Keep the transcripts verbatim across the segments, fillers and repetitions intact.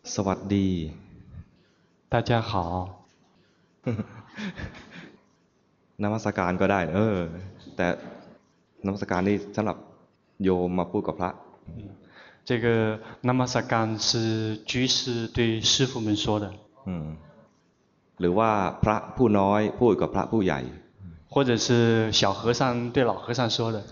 สวัสดี大家好นมัสการก็ได้เออแต่นมัสการนี่สำหรับโยมมาพูดกับพระ这个那么萨干是居士对师傅们说的หรือว่าพระผู้น้อยพูดกับพระผู้ใหญ่或者是小和尚对老和尚说的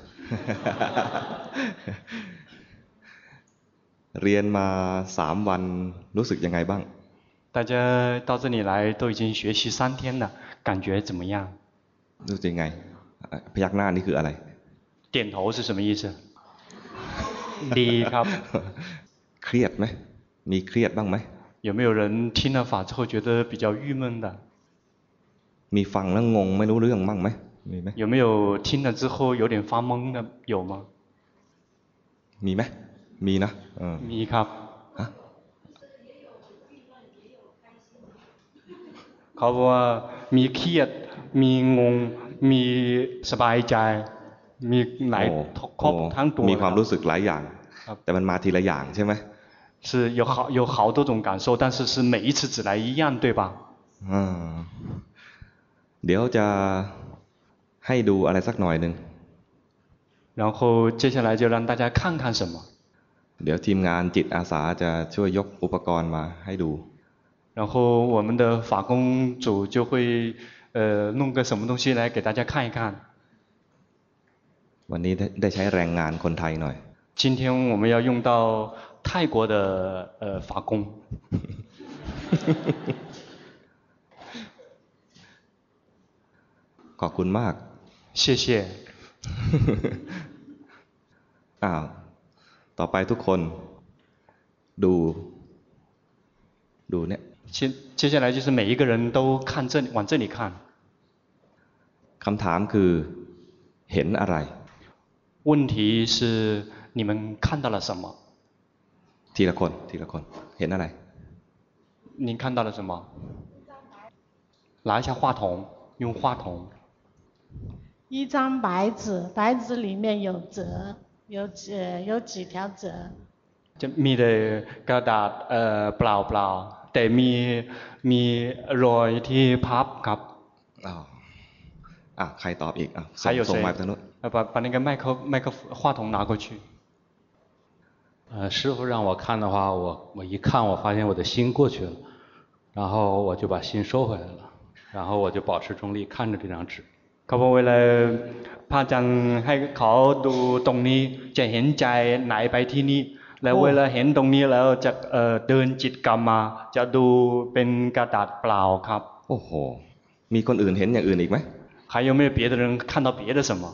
เรียนมาสามวันรู้สึกยังไงบ้าง大家到这里来都已经学习三天了感觉怎么样รู้สึกยังไงพยักหน้านี่คืออะไร点头是什么意思ดีครับเครียดไหมมีเครียดบ้างไหม有没有人听了法之后觉得比较郁闷的มีฟังแล้วงงไม่รู้เรื่องบ้างไหมมีไหม有没有听了之后有点发懵的有吗มีไหมมีนะมีครับเขาบอกว่ามีเครียดมีงงมีสบายใจมีหลายครบทั้งตัวมีความรู้สึกหลายอย่างแต่มันมาทีละอย่างใช่ไหม是有好有好多种感受但是是每一次只来一样对吧อืมเดี๋ยวจะให้ดูอะไรสักหน่อยนึง然后接下来就让大家看看什么เดี๋ยวทีมงานจิตอาสาจะช่วยยกอุปกรณ์มาให้ดู然后我们的法工组就会呃弄个什么东西来给大家看一看วันนี้ได้ใช้แรงงานคนไทยหน่อย今天我们要用到泰国的呃法工ขอบคุณมาก谢谢อ้าวต่อไปทุกคนดูดูเนี่ย接接下来就是每一个人都看这里往这里看คำถามคือเห็นอะไร问题是你们看到了什么ทีละคนทีละคนเห็นอะไร您看到了什么拿一下话筒用话筒一张白纸白纸里面有折有几有几条折จะมีแต่กระดาษเอ่อเปล่าเปล่าแต่มีมีรอยที่พับครับอ้าวอ่ะใครตอบอีกอ่ะส่งไมค์ไปทางโน้น把把那个麦克麦克话筒拿过去呃，师傅让我看的话，我我一看，我发现我的心过去了，然后我就把心收回来了，然后我就保持中立，看着这张纸。 เขาบอกเวลาพระอาจารย์ให้เขาดูตรงนี้จะเห็นใจไหนไปที่นี่แล้วเวลาเห็นตรงนี้แล้วจะเอ่อเดินจิตกรรมมาจะดูเป็นกระดาษเปล่าครับโอ้โหมีคนอื่นเห็นอย่างอื่นอีกไหม还有没有别的人看到别的什么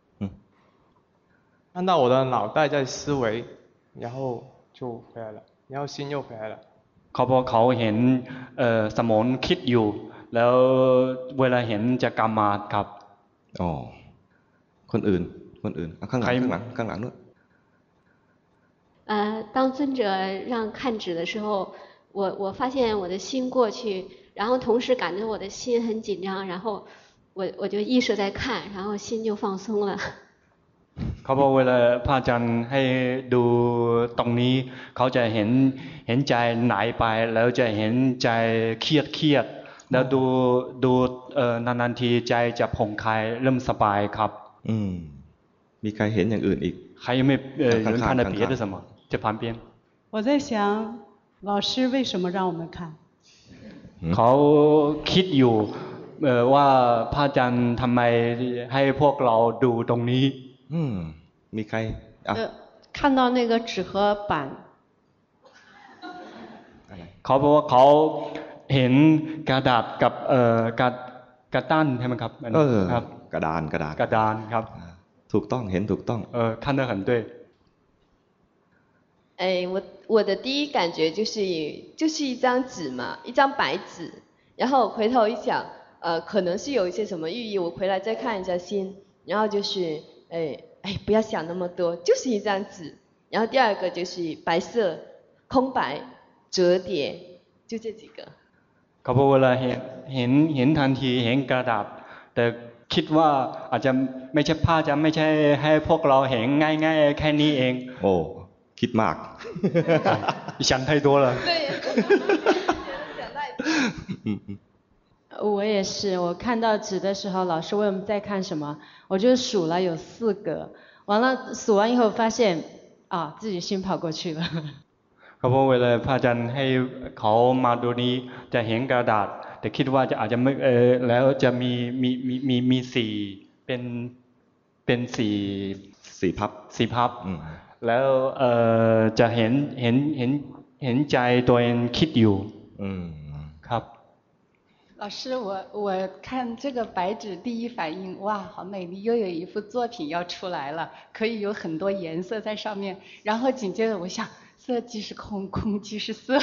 看到我的脑袋在思维然后就回来了然后心又回来了เขาบอกเขาเห็นเอ่อสมองคิดอยู่แล้วเวลาเห็นจะกรรมมาครับอ๋อคนอื่นคนอื่นข้างหลังข้างหลังข้างหลังนู้น呃，当尊者让看纸的时候，我我发现我的心过去，然后同时感觉我的心很紧张，然后我我就意识在看，然后心就放松了。 เขาบอกเวลาพระอาจารย์ให้ดูตรงนี้เขาจะเห็นเห็นใจหายไปแล้วจะเห็นใจเครียดเครียดแล้วดูดูเอ่อนานๆทีใจจะผ่อนคลายเริ่มสบายครับอืมมีใครเห็นอย่างอื่นอีก还有没有呃人看到别的什么在旁边我在想老师为什么让我们看เขาคิดอยู่เอ่อว่าพระอาจารย์ทำไมให้พวกเราดูตรงนี้อืมมีใครอ่ะ看到那个纸和板เขาบอกว่าเขาเห็นกระดาษกับเอ่อกระกระด้านใช่ไหมครับเออครับกระดานกระดานกระดานครับถูกต้องเห็นถูกต้องเออ看得很对哎我我的第一感觉就是就是一张纸嘛一张白纸然后回头一想呃可能是有一些什么寓意我回来再看一下心然后就是哎哎不要想那么多就是一张纸然后第二个就是白色空白折叠就这几个เขาบอกเวลาเห็นเห็นเห็นทันทีเห็นกระดาษแต่คิดว่าอาจจะไม่ใช่ผ้าจะไม่ใช่ให้พวกเราเห็นง่ายๆแค่นี้เองโอ้คิดมาก想太多了对想太多我也是，我看到纸的时候，老师问我们在看什么，我就数了有四格，完了数完以后发现啊，自己心跑过去了。 เขาบอกเวลาพระอาจารย์ให้เขามาดูนี้จะเห็นกระดาษแต่คิดว่าจะอาจจะไม่เออแล้วจะมีมีมีมีมีสี่เป็นเป็นสี่สี่พับสี่พับแล้วเออจะเห็นเห็นเห็นเห็นใจตัวเองคิดอยู่ครับ老师，我我看这个白纸，第一反应哇，好美丽，又有一幅作品要出来了，可以有很多颜色在上面。然后紧接着我想，色即是空，空即是色。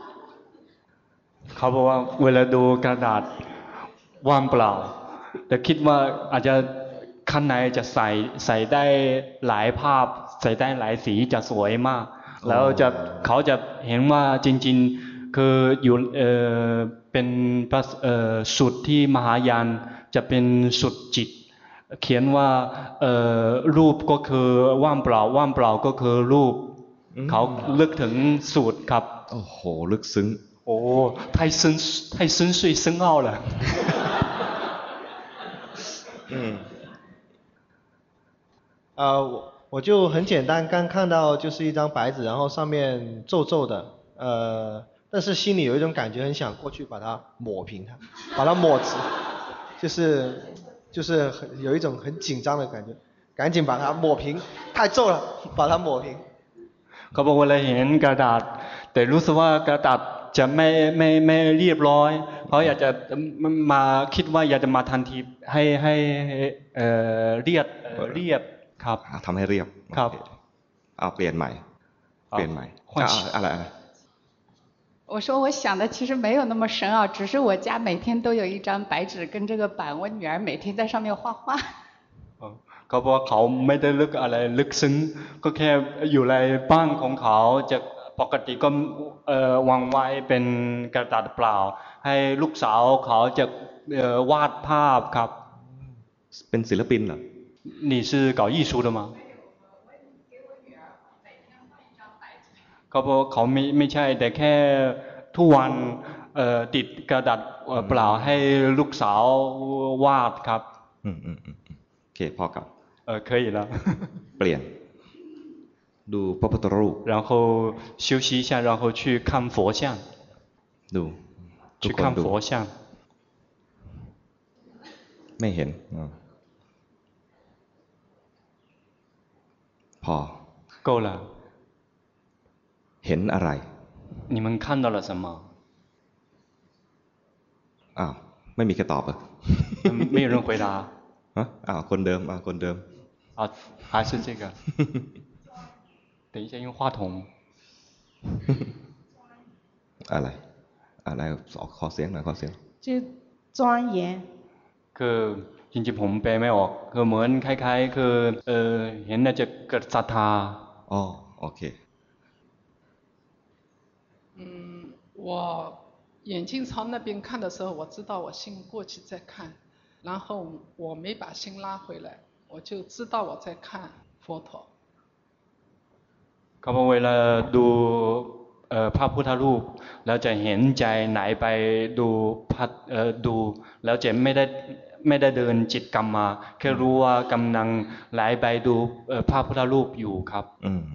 เขาบอกว่าเวลาดูกระดาษว่างเปล่าแต่คิดว่าอาจจะข้างในจะใส่ใส่ได้หลายภาพใส่ได้หลายสีจะสวยมากแล้วจะเขาจะเห็นว่าจริงๆคืออยู่เออเป็นเอ่อสุดที่มหายานจะเป็นสุดจิตเขียนว่าเอ่อรูปก็คือว่างเปล่าว่างเปล่าก็คือรูปเขาลึกถึงสูตรครับโอ้โหลึกซึ้งโอ้太深太深邃深奥了嗯呃我我就很简单刚看到就是一张白纸然后上面皱皱的呃但是心里有一种感觉很想过去把它抹平它把它抹直就是就是很有一种很紧张的感觉赶紧把它抹平太皱了把它抹平เขาบอกว่าเราเห็นกระดาษแต่รู้สึกว่ากระดาษจะไม่ไม่ไม่เรียบร้อยเพราะอยากจะมาคิดว่าอยากจะมาทันทีให้ให้เอ่อเรียบเรียบครับทำให้เรียบครับเอาเปลี่ยนใหม่เปลี่ยนใหม่อะไรอะไร我说我想的其实没有那么深奥，只是我家每天都有一张白纸跟这个板，我女儿每天在上面画画。 เขาบอกว่าเขาไม่ได้ลึกอะไรลึกซึ้งก็แค่อยู่ในบ้านของเขาจะปกติก็วางไว้เป็นกระดาษเปล่าให้ลูกสาวเขาจะวาดภาพครับเป็นศิลปินเหรอ你是搞艺术的吗เขาบอกเขาไม่ไม่ใช่แต่แค่ทุกวันติดกระดาษเปล่าให้ลูกสาววาดครับอืมอืมอืมโอเคพอกับเออ可以了เปลี่ยนดูพระพุทธรูป然后休息一下然后去看佛像ดู去看佛像ไม่เห็นพอ够了เห็นอะไร你们看到了什么อ้าวไม่มีใครตอบอ่ะ没有人回答ฮะอ้าวคนเดิมอ่ะคนเดิม啊还是这个等一下用话筒อะไรอะไรขอเสียงหน่อยขอเสียง就庄严คือจริงๆผมแปลไม่ออกคือเหมือนคล้ายๆคือเออเห็นน่าจะเกิดศรัทธาอ๋อโอเค嗯，我眼镜朝那边看的时候，我知道我心过去在看，然后我没把心拉回来，我就知道我在看佛陀。 เขาบอกเวลาดูพระพุทธรูปแล้วจะเห็นใจไหนไปดูพัดดูแล้วจะไม่ได้ไม่ได้เดินจิตกรรมมาแค่รู้ว่ากำลังไหลไปดูพระพุทธรูปอยู่ครับอืม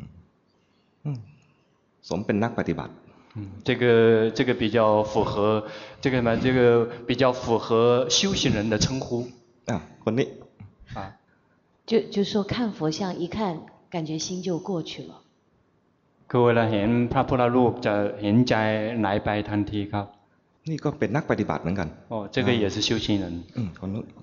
สมเป็นนักปฏิบัติ这个这个比较符合这个什么这个比较符合修行人的称呼啊คนนี้啊就就说看佛像一看感觉心就过去了คือเวลาเห็นพระพุทธรูปจะเห็นใจไหลไปทันทีครับนี่ก็เป็นนักปฏิบัติเหมือนกันอ๋อ这个也是修行人อืมคนนู้น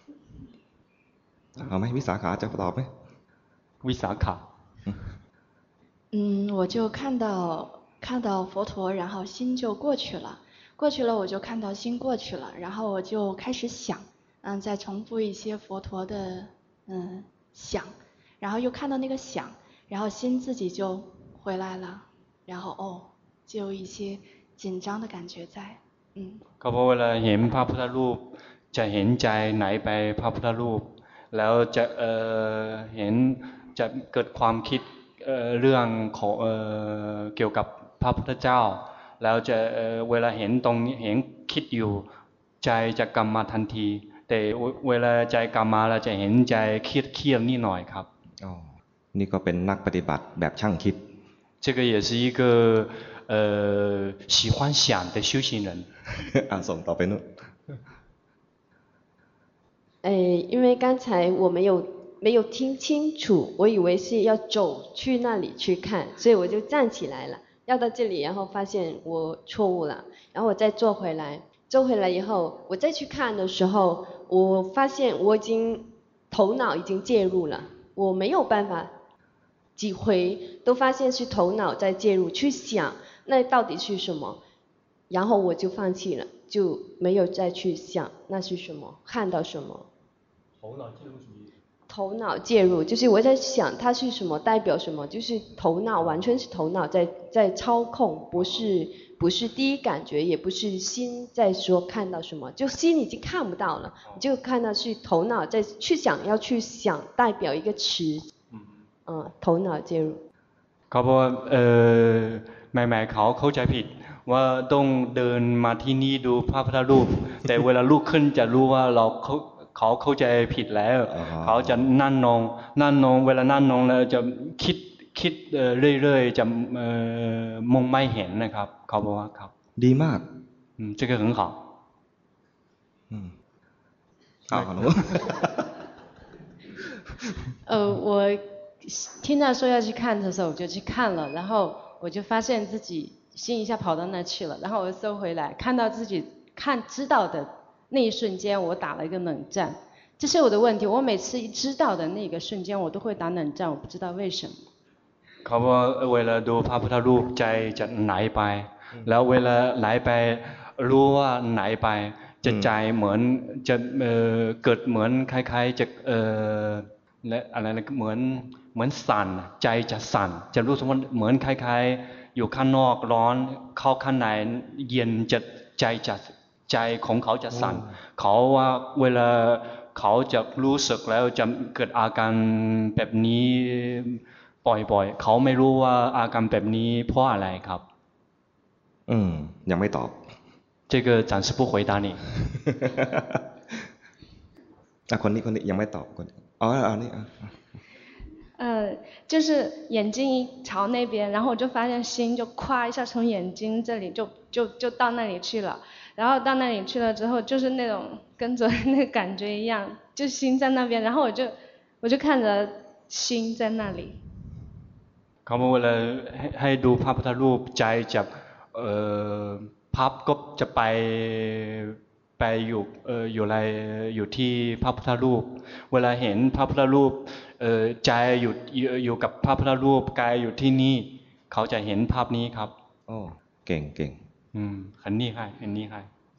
เอาไหมวิสาขาจะตอบไหมวิสาขา嗯我就看到看到佛陀，然后心就过去了，过去了我就看到心过去了，然后我就开始想，嗯，再重复一些佛陀的嗯想，然后又看到那个想，然后心自己就回来了，然后哦，就有一些紧张的感觉在，嗯。 ก็เพราะเวลาเห็นพระพุทธรูปจะเห็นใจไหนไปพระพุทธรูปแล้วจะเอ่อเห็นจะเกิดความคิดเอ่อเรื่องของเอ่อเกี่ยวกับพระพุทธเจ้าแล้วจะเอ่อเวลาเห็นตรงนี้เห็นคิดอยู่ใจจะกลับมาทันทีแต่เวลาใจกลับมาเราจะเห็นใจเครียดเครียดนิดหน่อยครับอ๋อนี่ก็เป็นนักปฏิบัติแบบช่างคิด这个也是一个呃喜欢想的修行人อ่ะส่งต่อไปนู่น呃，因为刚才我没有没有听清楚，我以为是要走去那里去看，所以我就站起来了，要到这里，然后发现我错误了，然后我再坐回来，坐回来以后，我再去看的时候，我发现我已经头脑已经介入了，我没有办法，几回都发现是头脑在介入去想那到底是什么，然后我就放弃了，就没有再去想那是什么，看到什么。 头脑介入什么意思？ 头脑介入就是我在想它是什么，代表什么，就是头脑完全是头脑在在操控，不是不是第一感觉，也不是心在说看到什么，就心已经看不到了，你就看到是头脑在去想要去想代表一个词，嗯，头脑介入。 เขาบอกว่าเออใหม่ๆเขาเข้าใจผิดว่าต้องเดินมาที่นี่ดูพระพุทธรูปแต่เวลาลุกขึ้นจะรู้ว่าเราเขาเขาเข้าใจผิดแล้วเขาจะนั่งนองนั่งนองเวลานั่งนองแล้วจะคิดคิดเรื่อยๆจะมองไม่เห็นนะครับเขาบอกว่าครับดีมากอืม这个很好อืมอ้าวหนู呃我听到说要去看的时候我就去看了然后我就发现自己心一下跑到那去了然后我又收回来看到自己看知道的那一瞬间我打了一个冷战这是我的问题我每次一知道的那个瞬间我都会打冷战我不知道为什么เขาบอกเวลาดูพระพุทธรูปใจจะไหลไปแล้วเวลาไหลไปรู้ว่าไหลไปจะใจเหมือนจะเอ่อเกิดเหมือนคล้ายๆจะเอ่อและอะไรนะเหมือนเหมือนสั่นใจจะสั่นจะรู้สึกว่าเหมือนคล้ายๆอยู่ข้างนอกร้อนเข้าข้างในเย็นจะใจจะใจของเขาจะสั่นเขาว่าเวลาเขาจะรู้สึกแล้วจะเกิดอาการแบบนี้บ่อยๆเขาไม่รู้ว่าอาการแบบนี้เพราะอะไรครับอืมยังไม่ตอบ这个暂时不回答你อ่ะคนนี้คนนี้ยังไม่ตอบคนอ๋ออันนี้อ่ะ呃，就是眼睛一朝那边，然后我就发现心就咵一下从眼睛这里就就就到那里去了，然后到那里去了之后，就是那种跟昨天那个感觉一样，就心在那边，然后我就我就看着心在那里。 เขาบอกเวลาให้ดูพระพุทธรูปใจจะเอ่อภาพก็จะไปไปอยู่เอ่ออยู่อะไรอยู่ที่พระพุทธรูปเวลาเห็นพระพุทธรูปเอ่อใจอยู่อยู่กับพระพุทธรูปกายอยู่ที่นี่เขาจะเห็นภาพนี้ครับโอ้เก่งเก่งอืม很厉害很厉害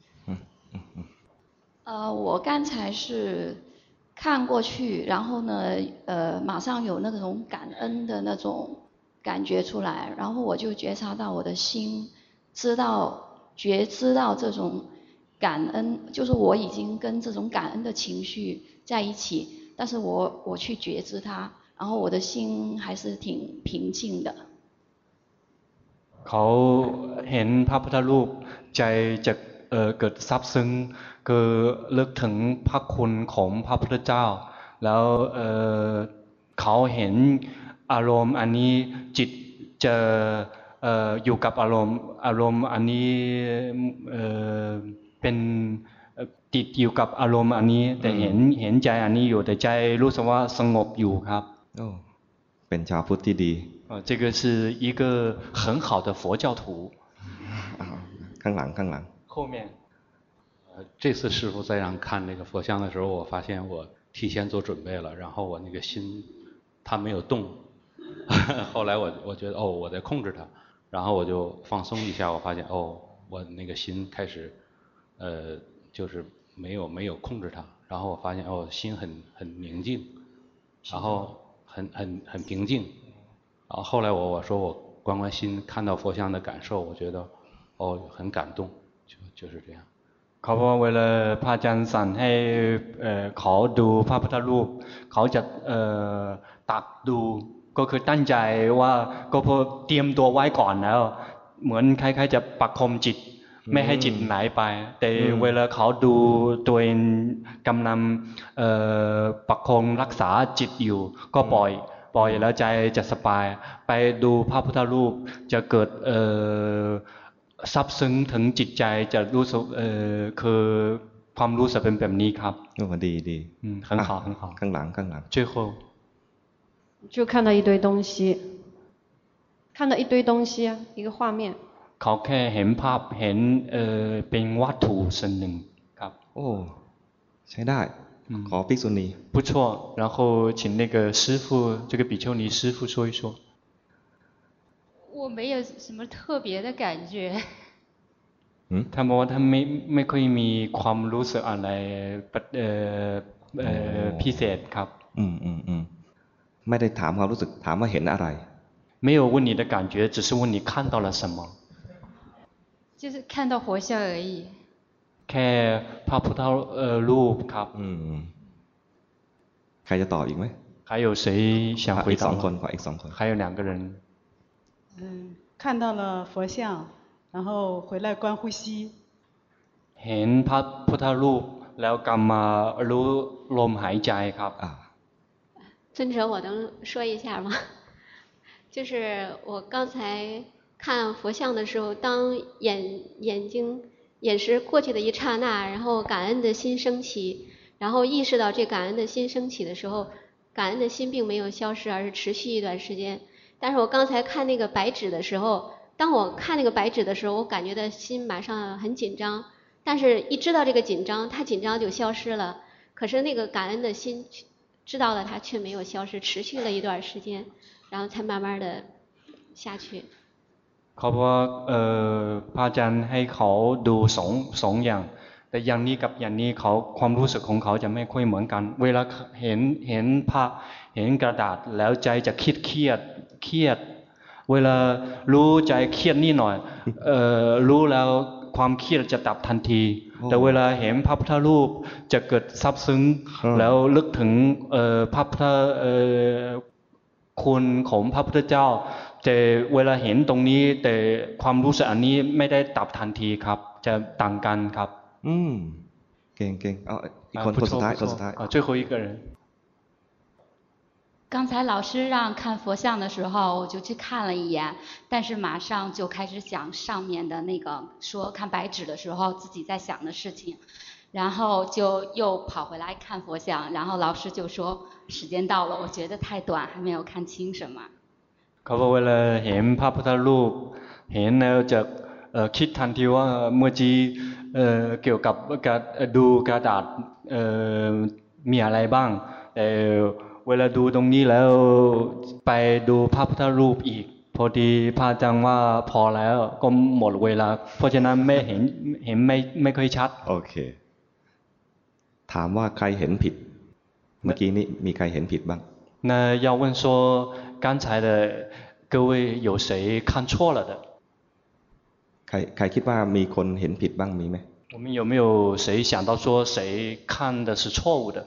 呃我刚才是看过去然后呢呃马上有那种感恩的那种感觉出来然后我就觉察到我的心知道觉知到这种感恩就是我已经跟这种感恩的情绪在一起但是我我去觉知它然后我的心还是挺平静的เขาเห็นพระพุทธรูปใจจะเอ่อเกิดซาบซึ้งคือลึกถึงพระคุณของพระพุทธเจ้าแล้วเอ่อเขาเห็นอารมณ์อันนี้จิตจะเอ่ออยู่กับอารมณ์อารมณ์อันนี้เอ่อเป็นติดอยู่กับอารมณ์อันนี้แต่เห็นเห็นใจอันนี้อยู่แต่ใจรู้สึกว่าสงบอยู่ครับโอ้เป็นชาวพุทธที่ดี呃这个是一个很好的佛教徒ข้างหลังข้างหลัง后面呃这次师父在让看那个佛像的时候我发现我提前做准备了然后我那个心它没有动后来我我觉得哦我在控制它然后我就放松一下我发现哦我那个心开始呃就是没有没有控制它然后我发现哦心很很宁静然后很很很平静然后后来我我说我观观心看到佛像的感受我觉得哦很感动就就是这样เขาบอกเวลาพระอาจารย์สั่งให้เอ่อเขาดูพระพุทธรูปเขาจะเอ่อตักดูก็คือตั้งใจว่าก็พอเตรียมตัวไว้ก่อนแล้วเหมือนคล้ายๆจะประคมจิตไม่ให้จิตไหลไปแต่เวลาเขาดูตัวเองกำลังประคองรักษาจิตอยู่ก็ปล่อยปล่อยแล้วใจจะสบายไปดูพระพุทธรูปจะเกิดซับซึ้งถึงจิตใจจะรู้สึกคือความรู้สึกเป็นแบบนี้ครับโอ้ดีดี很好很好ข้างหลังข้างหลัง最后就看到一堆东西看到一堆东西啊一个画面เขาแค่เห็นภาพเห็นเออเป็นวัตถุสิ่งหนึ่งครับโอ้ใช้ได้ขอภิกษุณี不错然后请那个师父这个比丘尼师父说一说我没有什么特别的感觉ท่านบอกว่าท่านไม่ไม่ค่อยมีความรู้สึกอะไรเออเออพิเศษครับอืมอืมอืมไม่ได้ถามความรู้สึกถามว่าเห็นอะไร没有问你的感觉只是问你看到了什么就是看到佛像而已แค่พระพุทธรูปครับอืมใครจะตอบอีกไหม还有谁想回答อีกสองคนขออีกสองคน还有两个人嗯看到了佛像然后回来观呼吸เห็นพระพุทธรูปแล้วกลับมารู้ลมหายใจครับ尊者我能说一下吗就是我刚才看佛像的时候当眼眼睛眼识过去的一刹那然后感恩的心升起然后意识到这感恩的心升起的时候感恩的心并没有消失而是持续一段时间但是我刚才看那个白纸的时候当我看那个白纸的时候我感觉到心马上很紧张但是一知道这个紧张它紧张就消失了可是那个感恩的心知道了它却没有消失持续了一段时间然后才慢慢的下去เขาบอกว่าพระอาจารย์ให้เขาดูสองสองอย่างแต่อย่างนี้กับอย่างนี้เขาความรู้สึกของเขาจะไม่ค่อยเหมือนกันเวลาเห็นเห็นภาพเห็นกระดาษแล้วใจจะคิดเครียดเครียดเวลารู้ใจเครียดนิดหน่อยเอ่อรู้แล้วความเครียดจะดับทันทีแต่เวลาเห็นพระพุทธรูปจะเกิดซับซึ้งแล้วลึกถึงเอ่อพระพุทธเอ่อคุณของพระพุทธเจ้าแต่เวลาเห็นตรงนี้แต่ความรู้สึกอันนี้ไม่ได้ดับทันทีครับจะต่างกันครับอืมเก่งเก่งเอาอีกคนคนสุดท้ายคนสุดท้าย最后一个人刚才老师让看佛像的时候，我就去看了一眼，但是马上就开始想上面的那个说看白纸的时候自己在想的事情，然后就又跑回来看佛像，然后老师就说时间到了，我觉得太短，还没有看清什么。 เขาบอกเวลาเห็นพระพุทธรูปเห็นแล้วจะคิดทันทีว่าเมื่อกี้เกี่ยวกับการดูกระดาษมีอะไรบ้างแต่เวลาดูตรงนี้แล้วไปดูพระพุทธรูปอีกพอดีพระอาจารย์ว่าพอแล้วก็หมดเวลาเพราะฉะนั้นไม่เห็นเห็นไม่ไม่ค่อยชัดโอเคถามว่าใครเห็นผิดเมื่อกี้นี้มีใครเห็นผิดบ้าง那要问说刚才的各位有谁看错了的ใครใครคิดว่ามีคนเห็นผิดบ้างมีไหม我们有没有谁想到说谁看的是错误的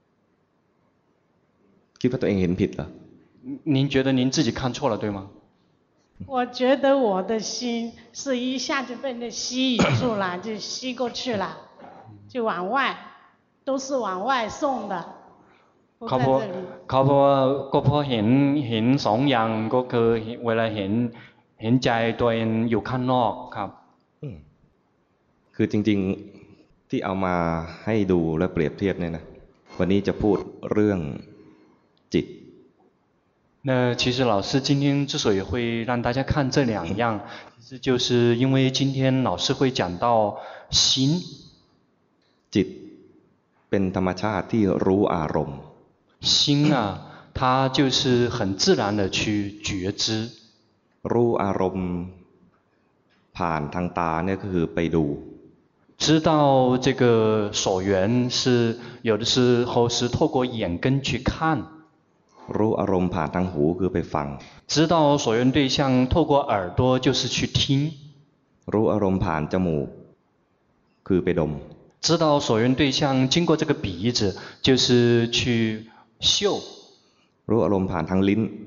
คิดว่าตัวเองเห็นผิดเหรอ您觉得您自己看错了对吗我觉得我的心是一下就被那吸引住了就吸过去了就往外都是往外送的เขาบอกเขาบอกว่าก็เพราะเห็นเห็นสองอย่างก็คือเวลาเห็นเห็นใจตัวเองอยู่ข้างนอกครับคือจริงๆที่เอามาให้ดูและเปรียบเทียบเนี่ยนะวันนี้จะพูดเรื่องจิต那其实老师今天之所以会让大家看这两样其实就是因为今天老师会讲到心จิตเป็นธรรมชาติที่รู้อารมณ์心啊它就是很自然的去觉知รู้อารมณ์ผ่านทางตาเนี่ยก็คือไปดู知道这个所缘是有的时候是透过眼根去看รู้อารมณ์ผ่านทางหูคือไปฟัง知道所缘对象透过耳朵就是去听รู้อารมณ์ผ่านจมูกคือไปดม知道所缘对象经过这个鼻子就是去嗅รู้อารมณ์ผ่านทางลิ้น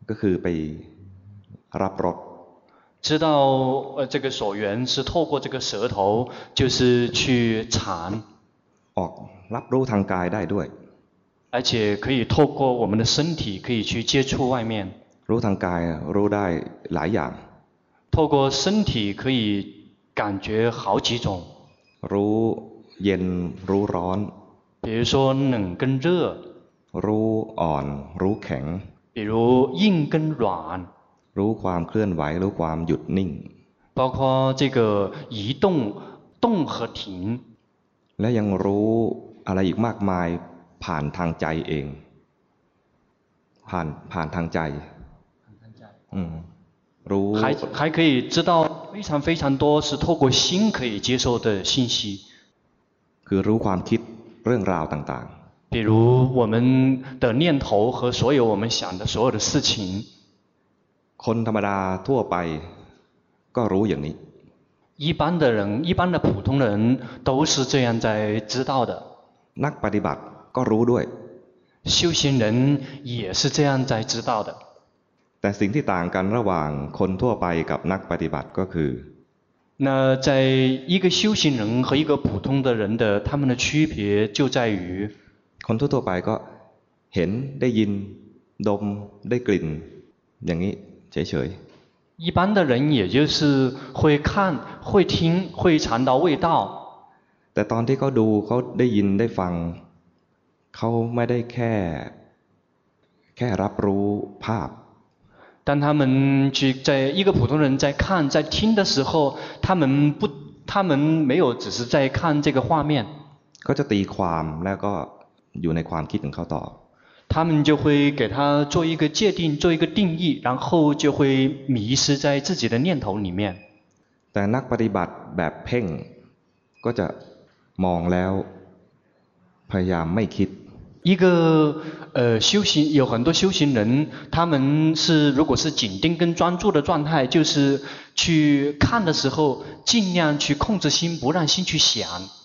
ก็คือไปรับรส知道呃这个所缘是透过这个舌头，就是去尝， ออกรับรู้ทางกายได้ด้วย而且可以透过我们的身体可以去接触外面。 รู้ทางกายรู้ได้หลายอย่าง透过身体可以感觉好几种。 รู้เย็นรู้ร้อน比如说冷跟热， รู้อ่อนรู้แข็ง比如硬跟软， รู้ความเคลื่อนไหวรู้ความหยุดนิ่ง包括这个移动、动和停。 และยังรู้อะไรอีกมากมายผ่านทางใจเองผ่านผ่านทางใจอืมรู้还还可以知道非常非常多是透过心可以接受的信息。 คือรู้ความคิดเรื่องราวต่าง比如我们的念头和所有我们想的所有的事情。 ๆคนธรรมดาทั่วไปก็รู้อย่างนี้一般的人，一般的普通人都是这样在知道的。 นักปฏิบัติก็รู้ด้วย修行人也是这样在知道的。 แต่สิ่งที่ต่างกันระหว่างคนทั่วไปกับนักปฏิบัติก็คือ那在一个修行人和一个普通的人的他们的区别就在于， คนทั่วไปก็เห็นได้ยินดมได้กลิ่นอย่างนี้เฉย一般的人也就是会看、会听、会尝到味道。 ๆแต่ตอนที่เขาดูเขาได้ยินได้ฟังเขาไม่ได้แค่แค่รับรู้ภาพ当他们去在一个普通人在看、在听的时候，他们不，他们没有只是在看这个画面， เขาจะตีความแล้วก็อยู่ในความคิดของเขาต่อ他们就会给他做一个界定、做一个定义，然后就会迷失在自己的念头里面。 แต่นักปฏิบัติแบบเพ่งก็จะมองแล้วพยายามไม่คิด一个呃修行有很多修行人，他们是如果是紧盯跟专注的状态，就是去看的时候，尽量去控制心，不让心去想。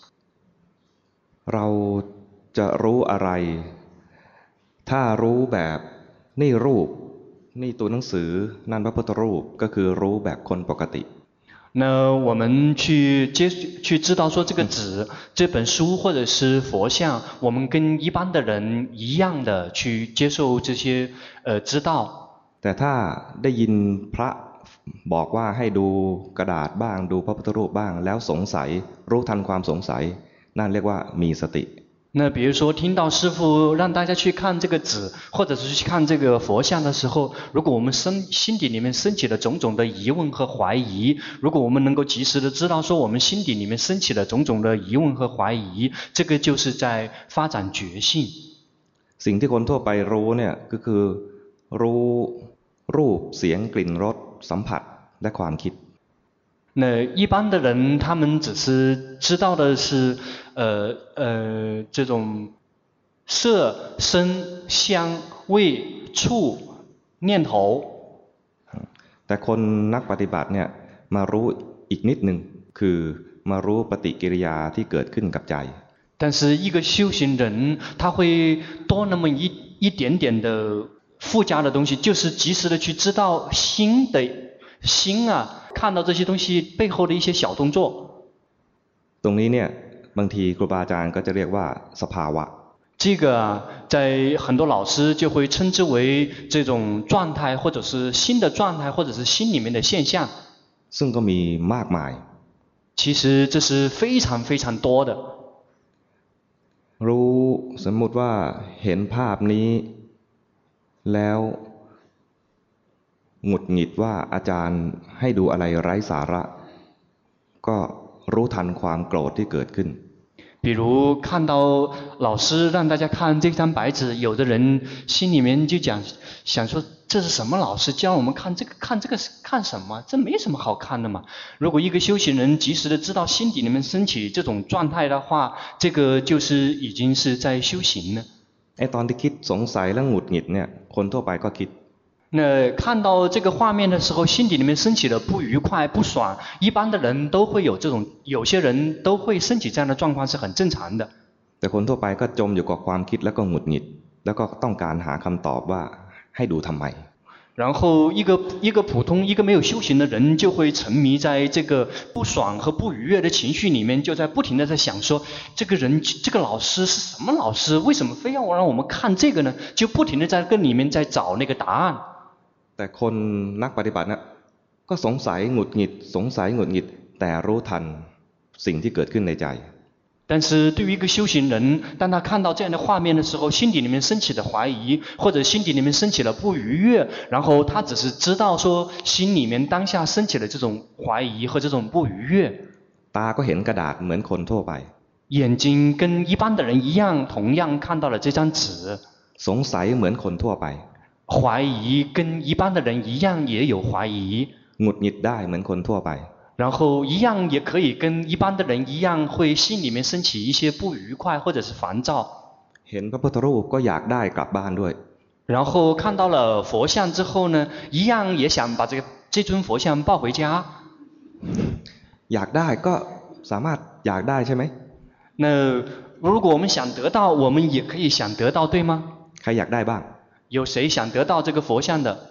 เราจะรู้อะไรถ้ารู้แบบนี่รูปนี่ตัวหนังสือนั่นพระพุทธรูปก็คือรู้แบบคนปกติ那我们去接去知道说这个纸、这本书或者是佛像，我们跟一般的人一样的去接受这些呃知道。 แต่ถ้าได้ยินพระบอกว่าให้ดูกระดาษบ้างดูพระพุทธรูปบ้างแล้วสงสัยรู้ทันความสงสัยนั่นเรียกว่ามีสติ那比如说听到师父让大家去看这个纸，或者是去看这个佛像的时候，如果我们心心底里面升起了种种的疑问和怀疑，如果我们能够及时的知道说我们心底里面升起了种种的疑问和怀疑，这个就是在发展觉性。 สิ่งที่คนทั่วไปรู้เนี่ยก็คือรู้รูปเสียงกลิ่นรสสัมผัสและความคิด那一般的人，他们只是知道的是，呃呃，这种色、声、香、味、触、念头。 แต่คนนักปฏิบัติเนี่ยมารู้อีกนิดหนึ่งคือมารู้ปฏิกิริยาที่เกิดขึ้นกับใจ但是一个修行人，他会多那么一一点点的附加的东西，就是及时的去知道心的心啊。 看到这些东西背后的一些小动作， ตรงนี้เนี่ยบางทีครูบาอาจารย์ก็จะเรียกว่าสภาวะ这个啊，在很多老师就会称之为这种状态，或者是新的状态，或者是心里面的现象。 ซึ่งก็มีมากมาย其实这是非常非常多的。 รู้สมมุติว่าเห็นภาพนี้แล้วหงุดหงิดว่าอาจารย์ให้ดูอะไรไร้สาระก็รู้ทันความโกรธที่เกิดขึ้น比如看到老师让大家看这张白纸，有的人心里面就讲想说这是什么老师教我们看这个看这个看什么？这没什么好看的嘛。如果一个修行人及时的知道心底里面升起这种状态的话，这个就是已经是在修行了。 ไอ้ตอนที่คิดสงสัยและหงุดหงิดเนี่ยคนทั่วไปก็คิด那看到这个画面的时候，心底里面升起了不愉快、不爽，一般的人都会有这种，有些人都会升起这样的状况，是很正常的。 แต่คนทั่วไปก็จมอยู่กับความคิดแล้วก็หงุดหงิดแล้วก็ต้องการหาคำตอบว่าให้ดูทำไม然后一个一个普通一个没有修行的人就会沉迷在这个不爽和不愉悦的情绪里面，就在不停的在想说，这个人这个老师是什么老师？为什么非要让我们看这个呢？就不停的在跟里面在找那个答案。 แต่คนนักปฏิบัตินะก็สงสัยหงุดหงิดสงสัยหงุดหงิดแต่รู้ทันสิ่งที่เกิดขึ้นในใจ。 但是对于一个修行人，当他看到这样的画面的时候，心底里面升起的怀疑，或者心底里面升起了不愉悦，然后他只是知道说心里面当下升起了这种怀疑和这种不愉悦。 ตาก็เห็นกระดาษเหมือนคนทั่วไป。 眼睛跟一般的人一样，同样看到了这张纸。 สงสัยเหมือนคนทั่วไป。 怀疑跟一般的人一样也有怀疑。 หงุดหงิดได้เหมือนคนทั่วไป。 然后一样也可以跟一般的人一样，会心里面升起一些不愉快或者是烦躁。 เห็นพระพุทธรูปก็อยากได้กลับบ้านด้วย。 然后看到了佛像之后呢，一样也想把这个这尊佛像抱回家。 อยากได้ก็สามารถอยากได้ใช่ไหม？ 那如果我们想得到，我们也可以想得到，对吗？ ใครอยากได้บ้าง？ 有谁想得到这个佛像的？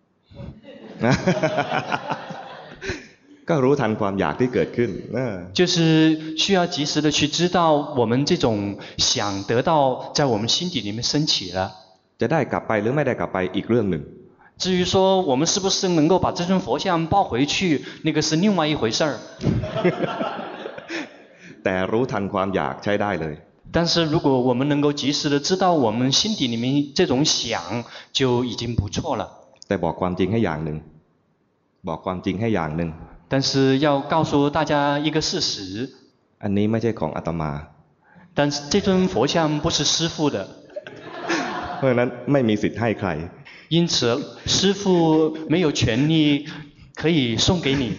ก็รู้ทันความอยากที่เกิดขึ้น就是需要及时的去知道我们这种想得到在我们心底里面升起了。 จะได้กลับไปหรือไม่ได้กลับไปอีกเรื่องหนึ่ง。 至于说我们是不是能够把这尊佛像抱回去，那个是另外一回事儿。 แต่รู้ทันความอยากใช้ได้เลย。 但是如果我们能够及时的知道我们心底里面这种想，就已经不错了。 แต่บอกความจริงให้อย่างหนึ่งบอกความจริงให้อย่างหนึ่ง但是要告诉大家一个事实， อันนี้ไม่ใช่ของอาตมา但是这尊佛像不是师父的， เพราะฉะนั้นไม่มีสิทธิ์ให้ใคร因此师父没有权利可以送给你。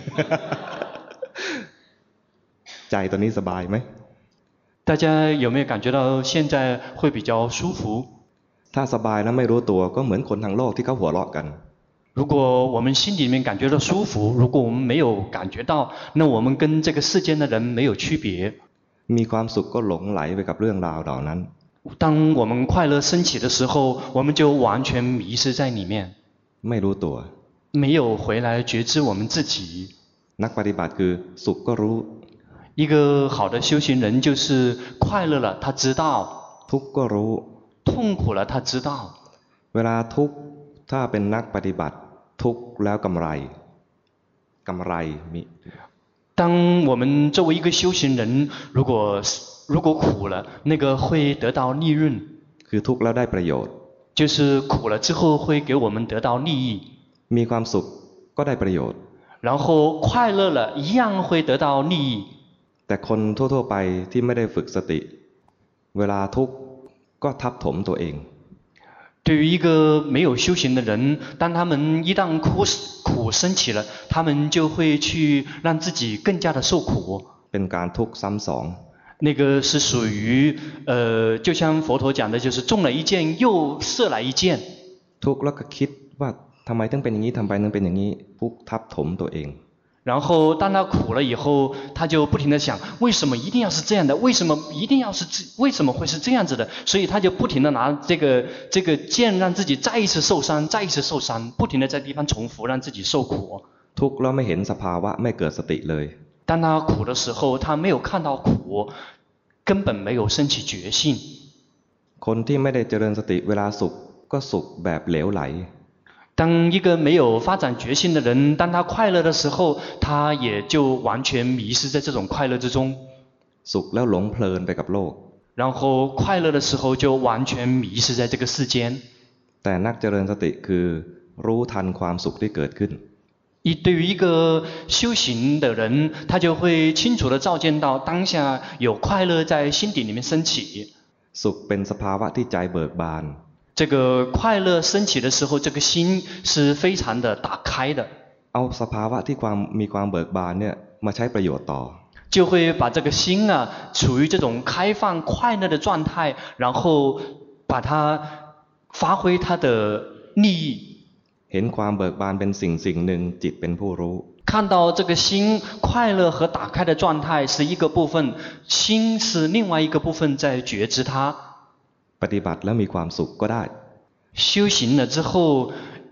ใจตอนนี้สบายไหม大家有没有感觉到现在会比较舒服？ ถ้าสบายแล้วไม่รู้ตัวก็เหมือนคนทางโลกที่เขาหัวเราะกัน如果我们心里面感觉到舒服，如果我们没有感觉到，那我们跟这个世间的人没有区别。 มีความสุขก็หลงไหลไปกับเรื่องราวเหล่านั้น当我们快乐升起的时候，我们就完全迷失在里面， ไม่รู้ตัว没有回来觉知我们自己。 นักปฏิบัติคือสุขก็รู้一个好的修行人就是快乐了，他知道； ทุกข์ก็รู้痛苦了，他知道。 เวลาทุกข์ถ้าเป็นนักปฏิบัติทุกข์แล้วกำไรกำไรมี当我们作为一个修行人，如果如果苦了，那个会得到利润。 คือทุกข์แล้วได้ประโยชน์就是苦了之后会给我们得到利益。 มีความสุขก็ได้ประโยชน์然后快乐了，一样会得到利益。 แต่คนทั่วๆไปที่ไม่ได้ฝึกสติเวลาทุกข์ก็ทับถมตัวเอง对于一个没有修行的人，当他们一旦苦苦升起了，他们就会去让自己更加的受苦。 เป็นการทุกข์ซ้ำสอง那个是属于呃，就像佛陀讲的，就是中了一箭又射来一箭。 ทุกข์แล้วก็คิดว่าทำไมต้องเป็นอย่างนี้ทำไมต้องเป็นอย่างนี้ทุกข์ทับถมตัวเอง然后当他苦了以后，他就不停地想，为什么一定要是这样的？为什么一定要是这？为什么会是这样子的？所以他就不停地拿这个这个剑，让自己再一次受伤，再一次受伤，不停地在地方重复，让自己受苦。 ทุกข์แล้วไม่เห็นสภาวะไม่เกิดสติเลย当他苦的时候，他没有看到苦，根本没有升起觉性。 คนที่ไม่ได้เจริญสติเวลาสุขก็สุขแบบเหลวไหล当一个没有发展觉性的人，当他快乐的时候，他也就完全迷失在这种快乐之中。 สุขแล้วหลงเพลินไปกับโลก然后快乐的时候就完全迷失在这个世间。 แต่นักเจริญสติคือรู้ทันความสุขที่เกิดขึ้น一对于一个修行的人，他就会清楚地照见到当下有快乐在心底里面升起。 สุขเป็นสภาวะที่ใจเบิกบาน这个快乐升起的时候，这个心是非常的打开的。 เอาสภาวะที่ความมีความเบิกบานเนี่ยมาใช้ประโยชน์ต่อ就会把这个心啊，处于这种开放快乐的状态，然后把它发挥它的利益。 เห็นความเบิกบานเป็นสิ่งสิ่งหนึ่งจิตเป็นผู้รู้看到这个心快乐和打开的状态是一个部分，心是另外一个部分在觉知它。 ปฏิบัติแล้วมีความสุขก็ได้修行了之后，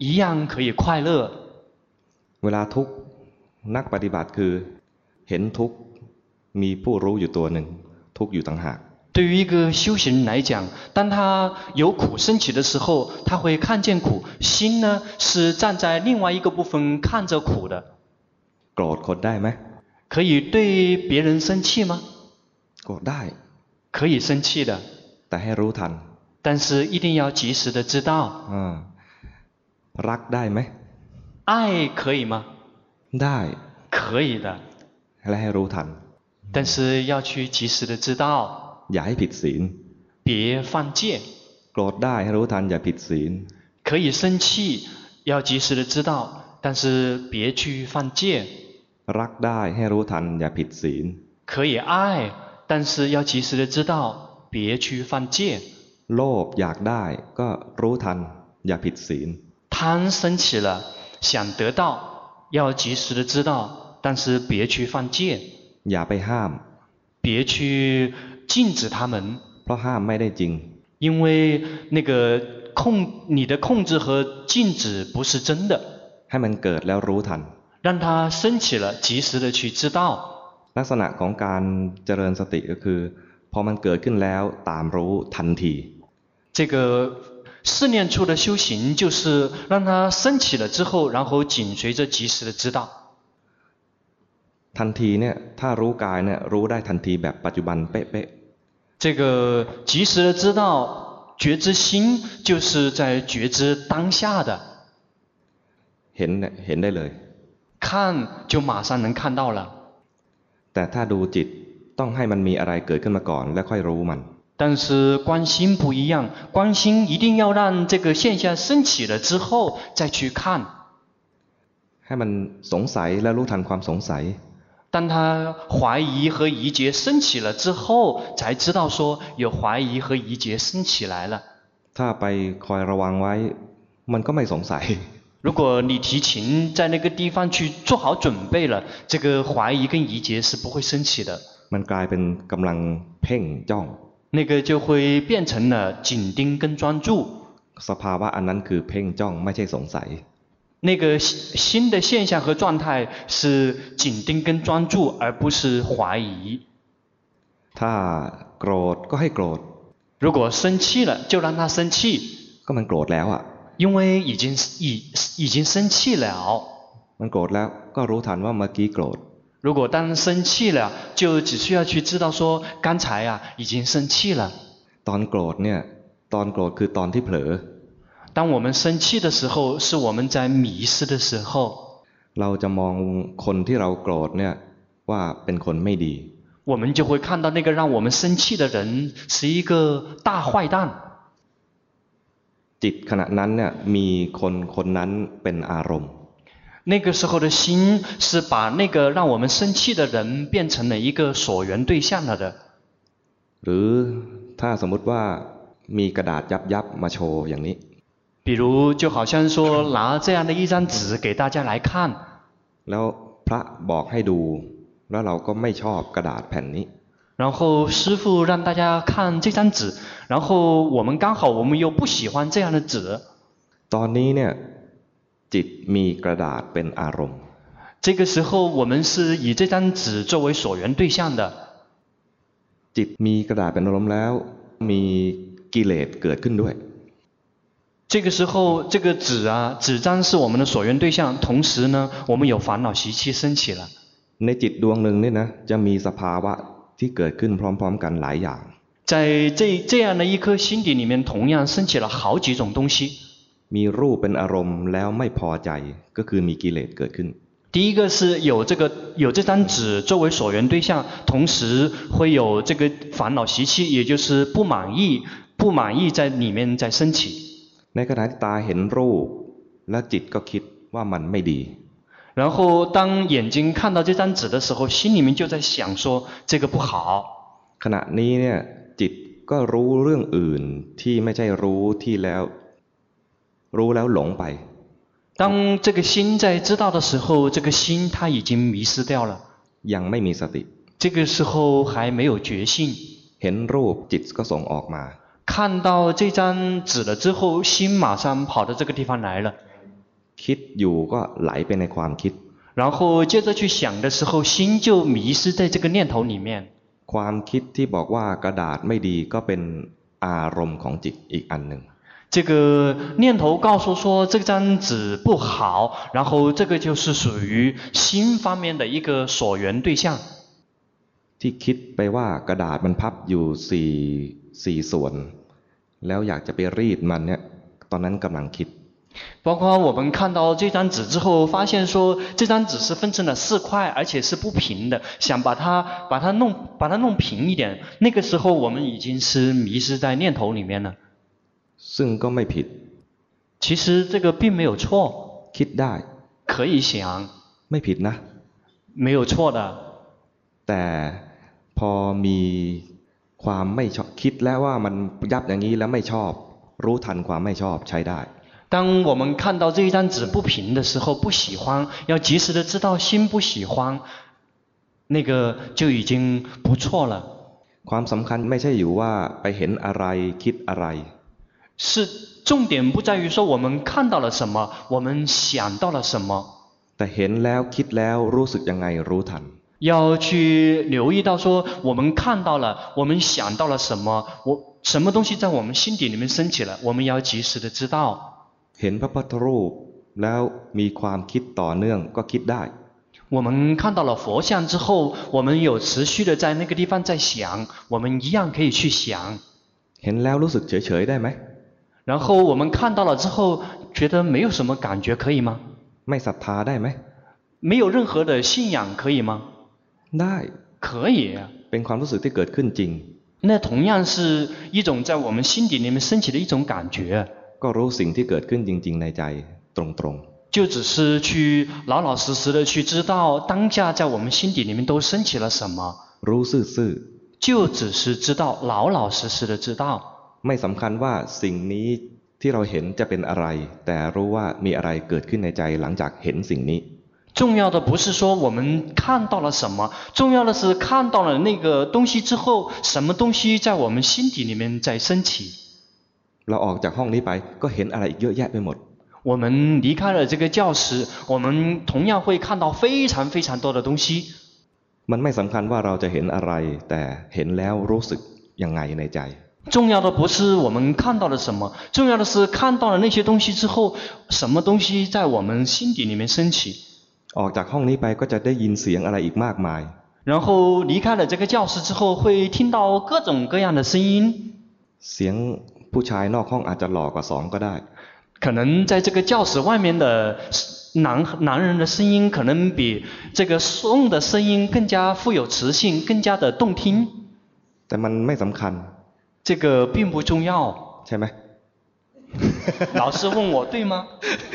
一样可以快乐。 เวลาทุกข์นักปฏิบัติคือเห็นทุกข์มีผู้รู้อยู่ตัวหนึ่งทุกข์อยู่ต่างหาก对于一个修行人来讲，当他有苦升起的时候，他会看见苦，心呢是站在另外一个部分看着苦的。 โกรธคนได้ไหม可以对别人生气吗？ โกรธได้可以生气的， แต่ให้รู้ทัน但是一定要及时的知道。 อ่ารักได้ไหม爱可以吗？ ได้可以的， และให้รู้ทัน但是要去及时的知道， อย่าให้ผิดศีล别犯戒。 โกรธได้ให้รู้ทันอย่าผิดศีล可以生气，要及时的知道，但是别去犯戒。 รักได้ให้รู้ทันอย่าผิดศีล可以爱，但是要及时的知道，别去犯戒。 โลภอยากได้ก็รู้ทันอย่าผิดศีล贪生起了，想得到，要及时的知道，但是别去犯戒。 อย่าไปห้าม别去禁止他们， เพราะห้ามไม่ได้จริง因为那个控你的控制和禁止不是真的。 ให้มันเกิดแล้วรู้ทัน让它升起了，及时的去知道。 ลักษณะของการเจริญสติก็คือพอมันเกิดขึ้นแล้วตามรู้ทันที这个试炼处的修行就是让它升起了之后，然后紧随着及时的知道。 ทันทีเนี่ยถ้ารู้กายเนี่ยรู้ได้ทันทีแบบปัจจุบันเป๊ะ这个及时的知道觉知心就是在觉知当下的， ๆเห็นเนี่ยเห็นได้เลย看就马上能看到了。 แต่ถ้าดูจิตต้องให้มันมีอะไรเกิดขึ้นมาก่อนแล้วค่อยรู้มัน但是观心不一样，观心一定要让这个现象升起了之后再去看。 ให้มันสงสัยแล้วรู้ทันความสงสัย当他怀疑和疑结升起了之后，才知道说有怀疑和疑结升起来了。 ถ้าไปคอยระวังไว้มันก็ไม่สงสัย如果你提琴在那个地方去做好准备了，这个怀疑跟疑结是不会升起的。 มันกลายเป็นกำลังเพ่งจ้อง那个就会变成了紧盯跟专注。 สภาวะอันนั้นคือเพ่งจ้องไม่ใช่สงสัย那个新的现象和状态是紧盯跟专注，而不是怀疑。 ถ้าโกรธก็ให้โกรธ如果生气了，就让他生气。 ก็มันโกรธแล้วอ่ะ因为已经已已经生气了。 มันโกรธแล้วก็รู้ทันว่าเมื่อกี้โกรธ如果当生气了，就只需要去知道说刚才啊已经生气了。 ตอนโกรธเนี่ยตอนโกรธคือตอนที่เผลอ当我们生气的时候，是我们在迷失的时候。 เราจะมองคนที่เราโกรธเนี่ยว่าเป็นคนไม่ดี我们就会看到那个让我们生气的人是一个大坏蛋。 จิตขณะนั้นเนี่ยมีคนคนนั้นเป็นอารมณ์那个时候的心是把那个让我们生气的人变成了一个所缘对象了的。 หรือถ้าสมมติว่ามีกระดาษยับยับมาโชว์อย่างนี้比如就好像说拿这样的一张纸给大家来看， แล้วพระบอกให้ดูแล้วเราก็ไม่ชอบกระดาษแผ่นนี้然后师父让大家看这张纸，然后我们刚好我们又不喜欢这样的纸。 ตอนนี้เนี่ยจิตมีกระดาษเป็นอารมณ์这个时候我们是以这张纸作为所缘对象的。 จิตมีกระดาษเป็นอารมณ์แล้วมีกิเลสเกิดขึ้นด้วย这个时候这个纸啊纸张是我们的所缘对象，同时呢我们有烦恼习气升起了。 ในจิตดวงหนึ่งเนี่ยนะจะมีสภาวะที่เกิดขึ้นพร้อมๆกันหลายอย่าง在这这样的一颗心底里面，同样升起了好几种东西。 มีรูปเป็นอารมณ์แล้วไม่พอใจก็คือมีกิเลสเกิดขึ้น第一个是有这个有这张纸作为所缘对象，同时会有这个烦恼习气，也就是不满意，不满意在里面在升起。 ในขณะที่ตาเห็นรูปแล้วจิตก็คิดว่ามันไม่ดี然后当眼睛看到这张纸的时候，心里面就在想说这个不好。 ขณะนี้เนี่ยจิตก็รู้เรื่องอื่นที่ไม่ใช่รู้ที่แล้วรู้แล้วหลงไป当这个心在知道的时候，这个心它已经迷失掉了。 ยังไม่มีสติ这个时候还没有觉性。 เห็นรูปจิตก็ส่งออกมา看到这张纸了之后，心马上跑到这个地方来了。 คิดอยู่ก็ไหลไปในความคิด然后接着去想的时候，心就迷失在这个念头里面。 ความคิดที่บอกว่ากระดาษไม่ดีก็เป็นอารมณ์ของจิตอีกอันหนึ่ง这个念头告诉说这张纸不好，然后这个就是属于心方面的一个所缘对象。 ที่คิดไปว่ากระดาษมันพับอยู่สี่สี่ส่วนแล้วอยากจะไปรีดมันเนี่ยตอนนั้นกำลังคิด包括我们看到这张纸之后，发现说这张纸是分成了四块，而且是不平的，想把它把它弄把它弄平一点。那个时候我们已经是迷失在念头里面了。 ซึ่งก็ไม่ผิด其实这个并没有错， คิดได้可以想， ไม่ผิดนะ没有错的。 แต่พอมีความไม่ชอบคิดแล้วว่ามันยับอย่างนี้แล้วไม่ชอบรู้ทันความไม่ชอบใช้ได้当我们看到这一张纸不平的时候，不喜欢，要及时的知道心不喜欢，那个就已经不错了。 ความสำคัญไม่ใช่อยู่ว่าไปเห็นอะไรคิดอะไร是重点不在于说我们看到了什么，我们想到了什么。 แต่เห็นแล้วคิดแล้วรู้สึกยังไงรู้ทัน要去留意到说我们看到了，我们想到了什么，我什么东西在我们心底里面升起了，我们要及时的知道。 เห็นพระพุทธรูปแล้วมีความคิดต่อเนื่องก็คิดได้我们看到了佛像之后，我们有持续的在那个地方在想，我们一样可以去想。 เห็นแล้วรู้สึกเฉยๆได้ไหม然后我们看到了之后，觉得没有什么感觉，可以吗？ ไม่ศรัทธาได้ไหม没有任何的信仰，可以吗？ ได้可以เป็นความรู้สึกที่เกิดขึ้นจริง那同样是一种在我们心底里面升起的一种感觉ก็รู้สิ่งที่เกิดขึ้นจริงๆในใจตรงๆ就只是去老老实实的去知道当下在我们心底里面都升起了什么รู้ซื่อๆ就只是知道老老实实的知道ไม่สำคัญว่าสิ่งนี้ที่เราเห็นจะเป็นอะไรแต่รู้ว่ามีอะไรเกิดขึ้นในใจหลังจากเห็นสิ่งนี้重要的不是说我们看到了什么，重要的是看到了那个东西之后，什么东西在我们心底里面在升起。 เราออกจากห้องนี้ไปก็เห็นอะไรอีกเยอะแยะไปหมด我们离开了这个教室，我们同样会看到非常非常多的东西。 มันไม่สำคัญว่าเราจะเห็นอะไรแต่เห็นแล้วรู้สึกยังไงในใจ重要的不是我们看到了什么，重要的是看到了那些东西之后，什么东西在我们心底里面升起。 ออกจากห้องนี้ไปก็จะได้ยินเสียงอะไรอีกมากมาย然后离开了这个教室之后，会听到各种各样的声音。 เสียงผู้ชายนอกห้องอาจจะหล่อกว่าสองก็ได้可能在这个教室外面的男男人的声音，可能比这个颂的声音更加富有磁性，更加的动听。 แต่มันไม่สำคัญ这个并不重要ใช่ไหม老师问我对吗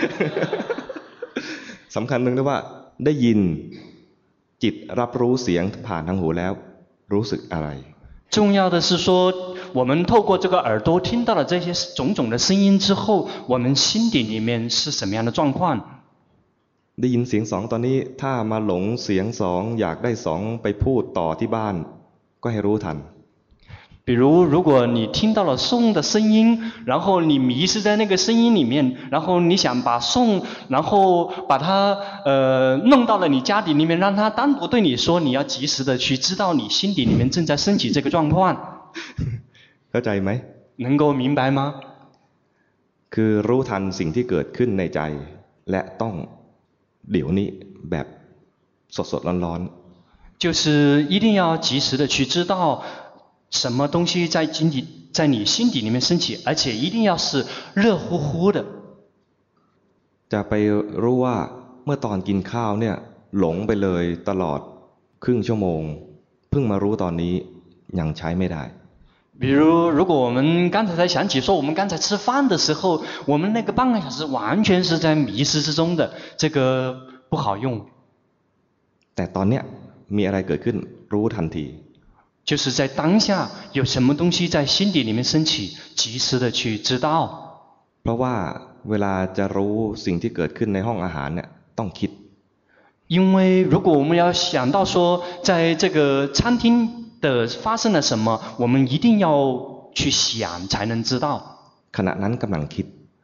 สำคัญนึงด้วยว่าได้ยินจิตรับรู้เสียงผ่านทางหูแล้วรู้สึกอะไร重要的是说我们透过这个耳朵听到了这些种种的声音之后，我们心底里面是什么样的状况ได้ยินเสียงสองตอนนี้ถ้ามาหลงเสียงสองอยากได้สองไปพูดต่อที่บ้านก็ให้รู้ทัน比如如果你听到了颂的声音，然后你迷失在那个声音里面，然后你想把颂然后把它呃弄到了你家里里面，让它单独对你说，你要及时的去知道你心底里面正在升起这个状况เข้าใจไหม能够明白吗คือรู้ทันสิ่งที่เกิดขึ้นในใจและต้องเดี๋ยวนี้แบบสดๆร้อนๆ就是一定要及时的去知道什么东西在心底在你心底里面升起，而且一定要是热乎乎的จะไปรู้ว่าเมื่อตอนกินข้าวเนี่ยหลงไปเลยตลอดครึ่งชั่วโมงเพิ่งมารู้ตอนนี้ยังใช้ไม่ได้比如如果我们刚才才想起说我们刚才吃饭的时候，我们那个半个小时完全是在迷失之中的，这个不好用แต่ตอนเนี้ยมีอะไรเกิดขึ้นรู้ทันที就是在当下有什么东西在心底里面升起，及时的去知道เพราะว่าเวลาจะรู้สิ่งที่เกิดขึ้นในห้องอาหารเนี่ยต้องคิด因为如果我们要想到说在这个餐厅的发生了什么，我们一定要去想才能知道ขณะนั้นกำลังคิด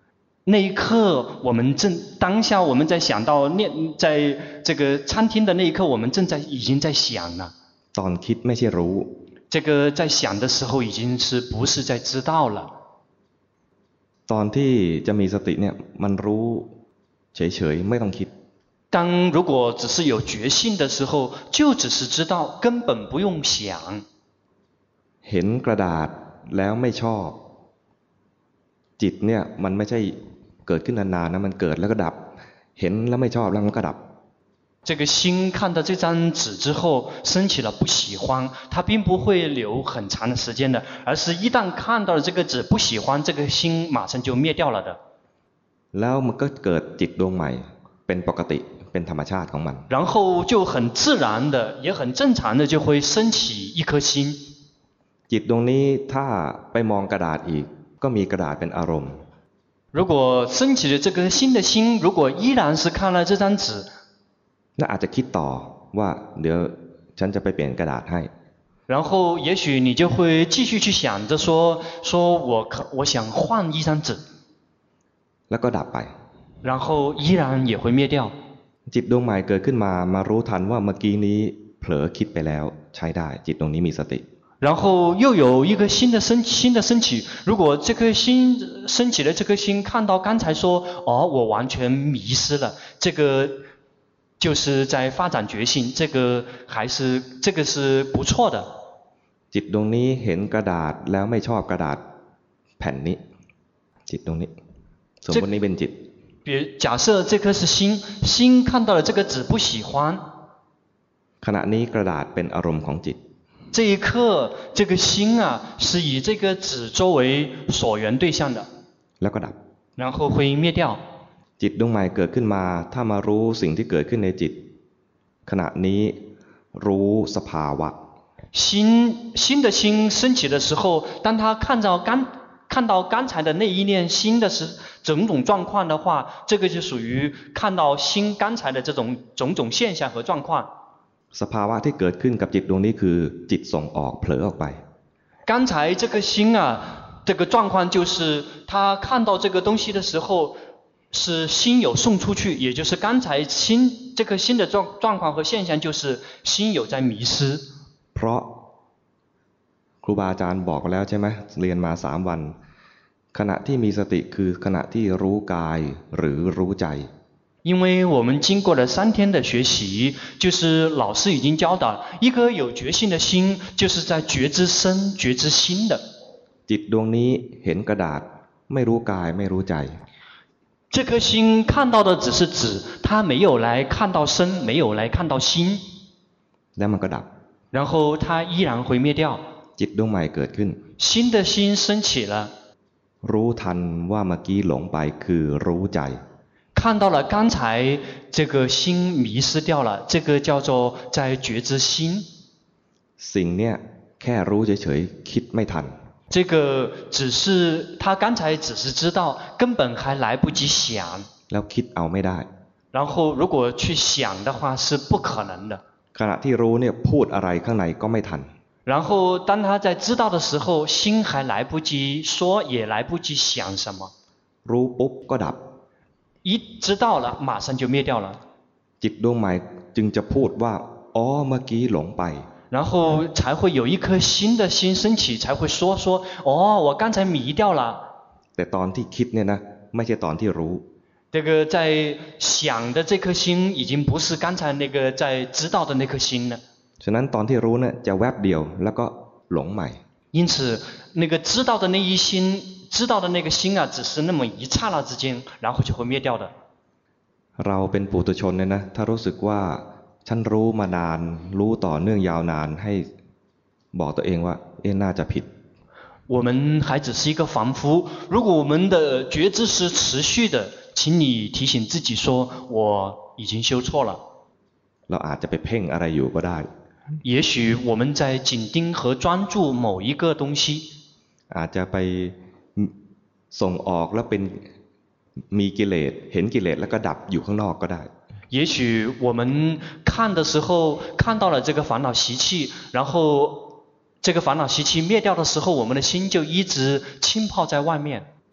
那一刻，我们正当下我们在想到念，在这个餐厅的那一刻，我们正在已经在想了。 ตอนคิดไม่ใช่รู้。 这个在想的时候，已经是不是在知道了？ ตอนที่จะมีสติเนี่ยมันรู้เฉยๆไม่ต้องคิด当如果只是有觉性的时候，就只是知道，根本不用想。 เห็นกระดาษแล้วไม่ชอบจิตเนี่ยมันไม่ใช่เกิดขึ้นนานๆนะมันเกิดแล้วก็ดับเห็นแล้วไม่ชอบแล้วมันก็ดับ这个心看到这张纸之后升起了不喜欢，它并不会留很长的时间的，而是一旦看到了这个纸不喜欢，这个心马上就灭掉了的。 แล้วมันก็เกิดจิตดวงใหม่เป็นปกติเป็นธรรมชาติของมัน然后就很自然的也很正常的就会升起一颗心。 จิตดวงนี้ถ้าไปมองกระดาษอีกก็มีกระดาษเป็นอารมณ์如果升起了这个新的心，如果依然是看了这张纸， น่าอาจจะคิดต่อว่าเดี๋ยวฉันจะไปเปลี่ยนกระดาษให้然后也许你就会继续去想着说说我可我想换一张纸， แล้วก็ดับไป然后依然也会灭掉。 จิตดวงใหม่เกิดขึ้นมามารู้ทันว่าเมื่อกี้นี้เผลอคิดไปแล้วใช้ได้จิตดวงนี้มีสติ然后又有一个新的升新的升起，如果这颗心升起了这颗心看到刚才说哦我完全迷失了，这个就是在发展觉性，这个还是这个是不错的。 จิตดวงนี้เห็นกระดาษแล้วไม่ชอบกระดาษแผ่นนี้จิตดวงนี้สมมตินี้เป็นจิต比如假设这颗是心，心看到了这个纸不喜欢， ขณะนี้กระดาษเป็นอารมณ์ของจิต这一刻这个心啊是以这个纸作为所缘对象的， แล้วก็ดับ然后会灭掉。 จิตดวงใหม่เกิดขึ้นมาถ้ามารู้สิ่งที่เกิดขึ้นในจิตขณะนี้รู้สภาวะ心新的心升起的时候，当他看到刚看到刚才的那一念心的时种种状况的话，这个就属于看到心刚才的这种种种现象和状况。 สภาวะที่เกิดขึ้นกับจิตดวงนี้คือจิตส่งออกเผลอออกไป刚才这个心啊，这个状况就是他看到这个东西的时候，是心有送出去，也就是刚才心这个心的状状况和现象，就是心有在迷失。 เพราะครูบาอาจารย์บอกแล้วใช่ไหมเรียนมาสามวันขณะที่มีสติคือขณะที่รู้กายหรือรู้ใจ因为我们经过了三天的学习，就是老师已经教导，一颗有觉性的心，就是在觉知身、觉知心的。 จิตดวงนี้เห็นกระดาษไม่รู้กายไม่รู้ใจ这颗心看到的只是纸，它没有来看到身，没有来看到心， แล้วมันก็ดับ然后它依然会灭掉。 จิตดวงใหม่เกิดขึ้น新的心升起了， รู้ทันว่าเมื่อกี้หลงไปคือรู้ใจ看到了刚才这个心迷失掉了，这个叫做在觉知心。 สิ่งเนี้ยแค่รู้เฉยๆคิดไม่ทัน这个只是他刚才只是知道，根本还来不及想。 แล้วคิดเอาไม่ได้然后如果去想的话是不可能的。 ขณะที่รู้เนี่ยพูดอะไรข้างในก็ไม่ทัน然后当他在知道的时候，心还来不及说，也来不及想什么。 รู้ปุ๊บก็ดับ一知道了，马上就灭掉了。 จิตดวงใหม่จึงจะพูดว่าอ๋อเมื่อกี้หลงไป然后才会有一颗新的心升起，才会说说哦，我刚才迷掉了。 แต่ตอนที่คิดเนี่ยนะไม่ใช่ตอนที่รู้这个在想的这颗心，已经不是刚才那个在知道的那颗心了。 ฉะนั้นตอนที่รู้เนี่ยจะแวบเดียวแล้วก็หลงใหม่因此，那个知道的那一心，知道的那个心啊，只是那么一刹那之间，然后就会灭掉的。 เราเป็นปุถุชนเนี่ยนะถ้ารู้สึกว่าฉันรู้มานานรู้ต่อเนื่องยาวนานให้บอกตัวเองว่าเอ๊ะน่าจะผิด我们还只是一个凡夫，如果我们的觉知是持续的，请你提醒自己说，我已经修错了。 เราอาจจะไปเพ่งอะไรอยู่ก็ได้也许我们在紧盯和专注某一个东西， อาจจะไปส่งออกแล้วเป็นมีกิเลสเห็นกิเลสแล้วก็ดับอยู่ข้างนอกก็ได้也许我们看的时候看到了这个烦恼习气，然后这个烦恼习气灭掉的时候，我们的心就一直浸泡在外面。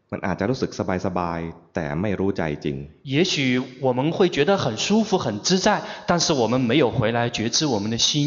มันอาจจะรู้สึกสบายๆแต่ไม่รู้ใจจริง也许我们会觉得很舒服很自在但是我们没有回来觉知我们的心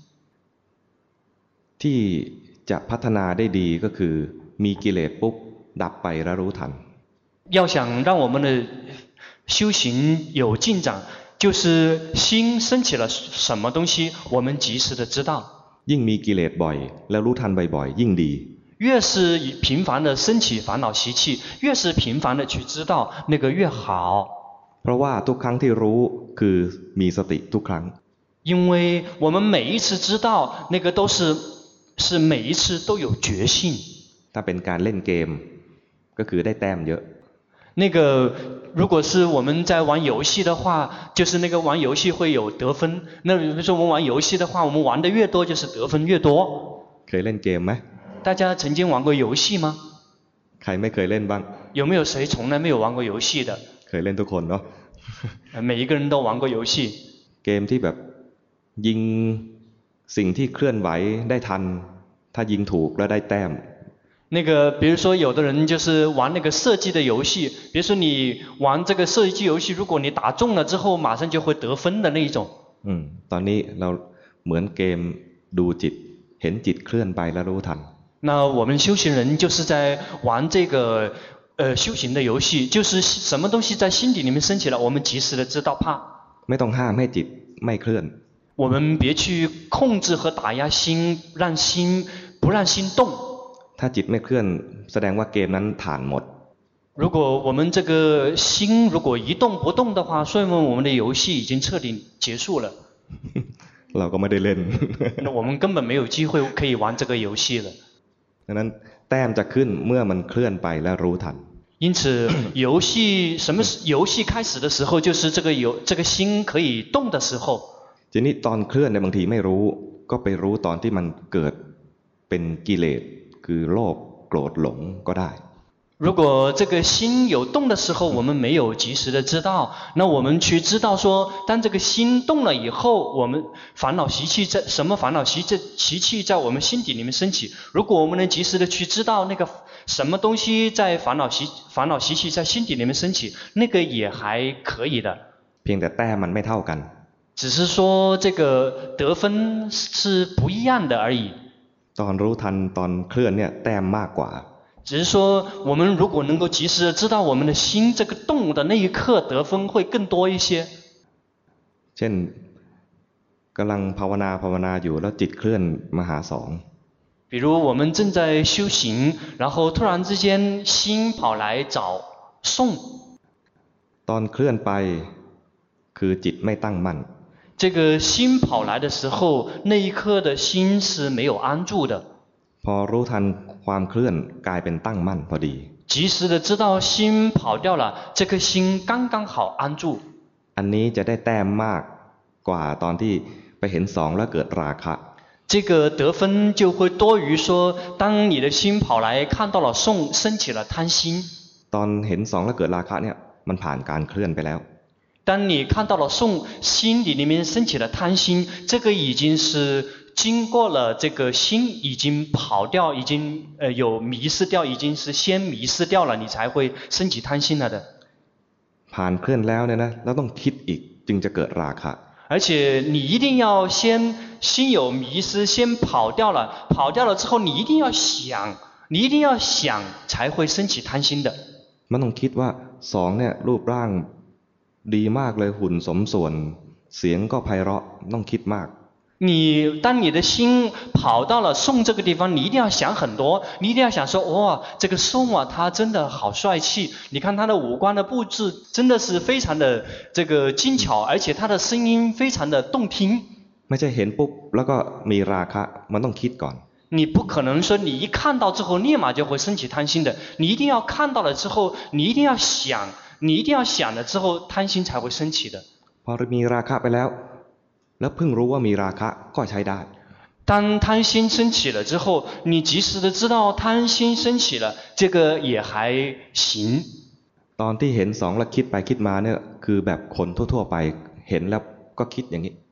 ที่จะพัฒนาได้ดีก็คือมีกิเลสปุ๊บดับไปแล้วรู้ทัน要想让我们的修行有进展就是心升起了什么东西我们及时的知道ยิ่งมีกิเลสบ่อยแล้วรู้ทันบ่อยๆยิ่งดี越是频繁的升起烦恼习气越是频繁的去知道那个越好เพราะว่าทุกครั้งที่รู้คือมีสติทุกครั้ง因为我们每一次知道那个都是是每一次都有觉性ถ้าเป็นการเล่นเกมก็คือได้แต้มเยอะ那个如果是我们在玩游戏的话就是那个玩游戏会有得分那比如说我们玩游戏的话我们玩的越多就是得分越多เคยเล่นเกมไหม大家曾经玩过游戏吗ใครไม่เคยเล่นบ้าง有没有谁从来没有玩过游戏的เคยเล่นทุกคนเนาะ每一个人都玩过游戏เกมที่แบบยิงสิ่งที่เคลื่อนไหวได้ทันถ้ายิงถูกแล้วได้แต้ม那个比如说有的人就是玩那个射击的游戏比如说你玩这个射击游戏如果你打中了之后马上就会得分的那一种อืมตอนนี้เราเหมือนเกมดูจิตเห็นจิตเคลื่อนไปแล้วรู้ทัน那我们修行人就是在玩这个呃修行的游戏就是什么东西在心底里面升起来我们及时的知道怕ไม่ต้องห้ามให้จิตไม่เคลื่อน我们别去控制和打压心让心不让心动ถ้าจิตไม่เคลื่อนแสดงว่าเกมนั้นผ่านหมด如果我们这个心如果一动不动的话说明我们的游戏已经彻底结束了เราก็ไม่ได้เล่น那我们根本没有机会可以玩这个游戏了ดังนั้นแต้มจะขึ้นเมื่อมันเคลื่อนไปและรู้ทัน因此游戏什么游戏开始的时候就是这个游这个心可以动的时候ทีนี้ตอนเคลื่อนเนี่ยบางทีไม่รู้ก็ไปรู้ตอนที่มันเกิดเป็นกิเลสคือโลภโกรธหลงก็ได้如果这个心有动的时候我们没有及时的知道那我们去知道说当这个心动了以后我们烦恼习气在什么烦恼习气习气在我们心底里面升起如果我们能及时的去知道那个什么东西在烦恼习烦恼习气在心底里面升起那个也还可以的เพียงแต่แต้มมันไม่เท่ากัน只是说这个得分是不一样的而已ตอนรู้ทันตอนเคลื่อนเนี่ยแต้มมากกว่า只是说我们如果能够及时的知道我们的心这个动的那一刻得分会更多一些เช่นกำลังภาวนาภาวนาอยู่แล้วจิตเคลื่อนมาหาสอง比如我们正在修行然后突然之间心跑来找送ตอนเคลื่อนไปคือจิตไม่ตั้งมั่น这个心跑来的时候那一刻的心是没有安住的พอรู้ทันความเคลื่อนกลายเป็นตั้งมั่นพอดี及时的知道心跑掉了这颗心刚刚好安住อันนี้จะได้แต้มมากกว่าตอนที่ไปเห็นสองแล้วเกิดราคะ这个得分就会多于说当你的心跑来看到了送升起了贪心ตอนเห็นสองแล้วเกิดราคะเนี่ยมันผ่านการเคลื่อนไปแล้ว当你看到了送心里里面升起了贪心这个已经是经过了这个心已经跑掉已经呃有迷失掉已经是先迷失掉了你才会升起贪心了的ผ่านเคลื่อนแล้วเนี่ยนะแล้วต้องคิดอีกจึงจะเกิดราคะ而且你一定要先心有迷失先跑掉了跑掉了之后你一定要想你一定要想才会升起贪心的มันต้องคิดว่าสองเนี่ยรูปร่างดีมากเลยหุ่นสมส่วนเสียงก็ไพเราะต้องคิดมาก你当你的心跑到了宋这个地方你一定要想很多你一定要想说哇这个宋啊他真的好帅气你看他的五官的布置真的是非常的这个精巧而且他的声音非常的动听ไม่ใช่เห็นปุ๊บแล้วก็มีราคะมันต้องคิดก่อน你不可能说你一看到之后立马就会升起贪心的你一定要看到了之后你一定要想你一定要想了之后贪心才会升起的พอมีราคะไปแล้วแล้วเพิ่งรู้ว่ามีราคะก็ใช้ได้当贪心升起了之后你及时的知道贪心升起了这个也还行ตอนที่เห็นสองแล้วคิดไปคิดมาเนี่ยคือแบบคนทั่วๆไปเห็นแล้วก็คิดอย่างนี้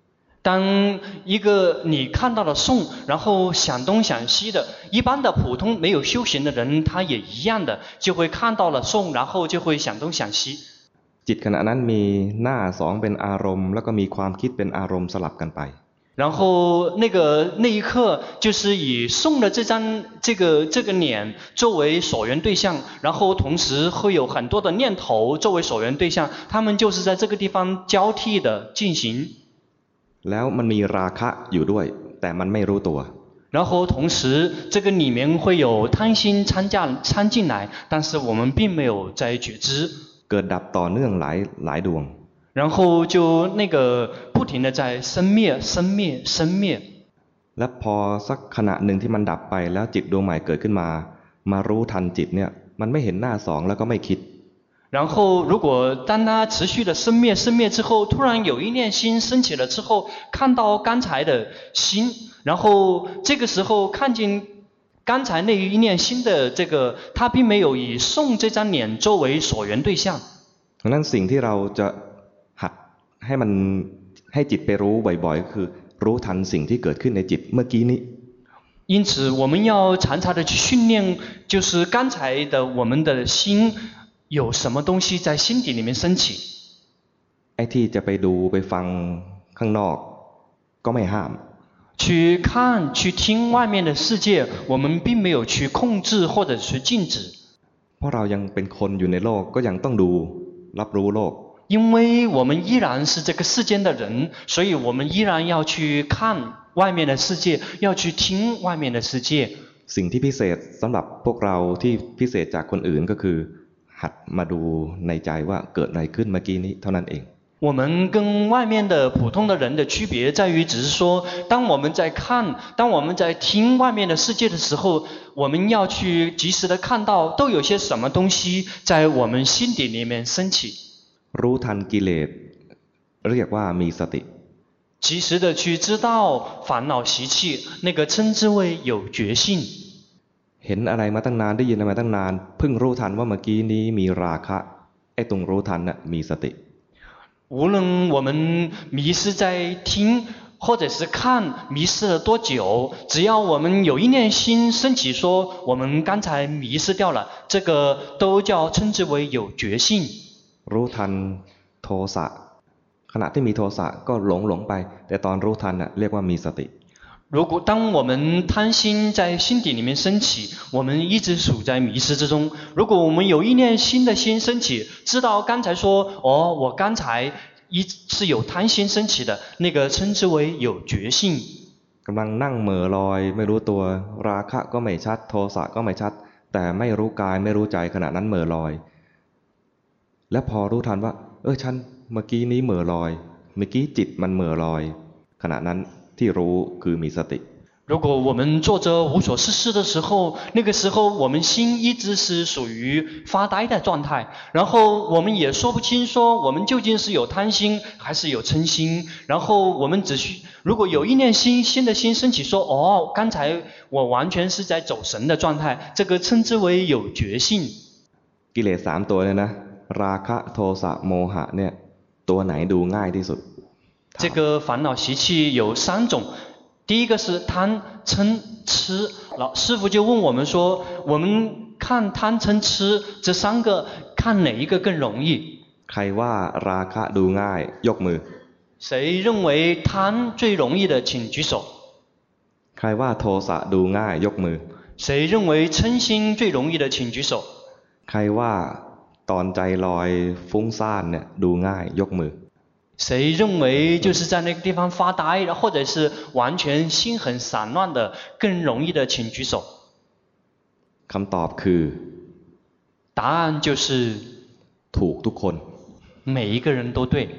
当一个你看到了颂，然后想东想西的，一般的普通没有修行的人，他也一样的，就会看到了颂，然后就会想东想西。 จิตขณะนั้นมีหน้าสองเป็นอารมณ์แล้วก็มีความคิดเป็นอารมณ์สลับกันไป然后那个那一刻就是以颂的这张这个这个脸作为所缘对象，然后同时会有很多的念头作为所缘对象，他们就是在这个地方交替的进行。 แล้วมันมีราคะอยู่ด้วยแต่มันไม่รู้ตัว然后同时这个里面会有贪心参加参进来，但是我们并没有在觉知。 เกิดดับต่อเนื่องหลายหลายดวง然后就那个不停的在生灭生灭生灭。 และพอสักขณะหนึ่งที่มันดับไปแล้วจิตดวงใหม่เกิดขึ้นมามารู้ทันจิตเนี่ยมันไม่เห็นหน้าสองแล้วก็ไม่คิด然后如果当它持续的生灭生灭之后，突然有一念心升起了之后，看到刚才的心，然后这个时候看见刚才那一念心的这个，他并没有以颂这张脸作为所缘对象。 ดังนั้นสิ่งที่เราจะหัดให้มันให้จิตไปรู้บ่อยๆก็คือรู้ทันสิ่งที่เกิดขึ้นในจิตเมื่อกี้นี้因此我们要常常的去训练，就是刚才的我们的心有什么东西在心底里面升起。 ไอ้ที่จะไปดูไปฟังข้างนอกก็ไม่ห้าม去看去听外面的世界，我们并没有去控制或者去禁止。 เพราะเรายังเป็นคนอยู่ในโลกก็ยังต้องดูรับรู้โลก因为我们依然是这个世间的人，所以我们依然要去看外面的世界，要去听外面的世界。 สิ่งที่พิเศษสำหรับพวกเราที่พิเศษจากคนอื่นก็คือหัดมาดูในใจว่าเกิดอะไรขึ้นเมื่อกี้นี้เท่านั้นเอง我们跟外面的普通的人的区别在于，只是说，当我们在看，当我们在听外面的世界的时候，我们要去及时的看到都有些什么东西在我们心底里面升起。 รู้ทันกิเลสเรียกว่ามีสติ及时的去知道烦恼习气，那个称之为有觉性。 เห็นอะไรมาตั้งนานได้ยินอะไรมาตั้งนานเพิ่งรู้ทันว่าเมื่อกี้นี้มีราคะไอ้ตรงรู้ทันน่ะมีสติ无论我们迷失在听或者是看迷失了多久，只要我们有一念心升起说我们刚才迷失掉了，这个都叫称之为有觉性。 รู้ทันโทสะขณะที่มีโทสะก็หลงหลงไปแต่ตอนรู้ทันน่ะเรียกว่ามีสติ如果当我们贪心在心底里面升起，我们一直处在迷失之中。如果我们有一念新的心升起，知道刚才说哦，我刚才一是有贪心升起的，那个称之为有觉性。 กำลังนั่งเหม่อลอยไม่รู้ตัวราคะก็ไม่ชัดโทสะก็ไม่ชัดแต่ไม่รู้กายไม่รู้ใจขณะนั้นเหม่อลอยและพอรู้ทันว่าเออฉันเมื่อกี้นี้เหม่อลอยเมื่อกี้จิตมันเหม่อลอยขณะนั้นที่รู้คือมีสติ如果我们坐着无所事事的时候，那个时候我们心一直是属于发呆的状态，然后我们也说不清说我们究竟是有贪心还是有嗔心，然后我们只需如果有一念心新的心升起说哦，刚才我完全是在走神的状态，这个称之为有觉性。 กิเลสสามตัวเนี่ยนะราคะโทสะโมหะเนี่ยตัวไหนดูง่ายที่สุด这个烦恼习气有三种。第一个是贪嗔痴，老师父就问我们说，我们看贪嗔痴这三个，看哪一个更容易？ ใครว่าราคะดูง่ายยกมือ谁认为贪最容易的，请举手。 ใครว่าโทสะดูง่ายยกมือ谁认为嗔心最容易的，请举手。 ใครว่าตอนใจลอยฟุ้งซ่านเนี่ยดูง่ายยกมือ谁认为就是在那个地方发呆，或者是完全心很散乱的更容易的，请举手。 คำตอบคือ答案就是ถูกทุกคน每一个人都对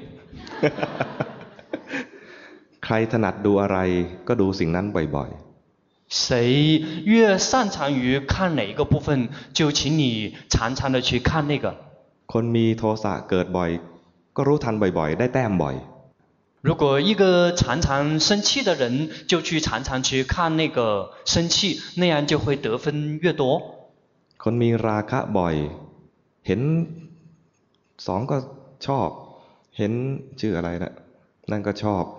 ใครถนัดดูอะไรก็ดูสิ่งนั้นบ่อยๆ谁越擅长于看哪一个部分，就请你常常的去看那个。 คนมีโทสะเกิดบ่อยก็รู้ทันบ่อยๆได้แต้มบ่อย如果一个常常生气的人就去常常去看那个生气，那样就会得分越多。 คนมีราคะบ่อยเห็นสองก็ชอบเห็นชื่ออะไรนะนั่นก็ชอบ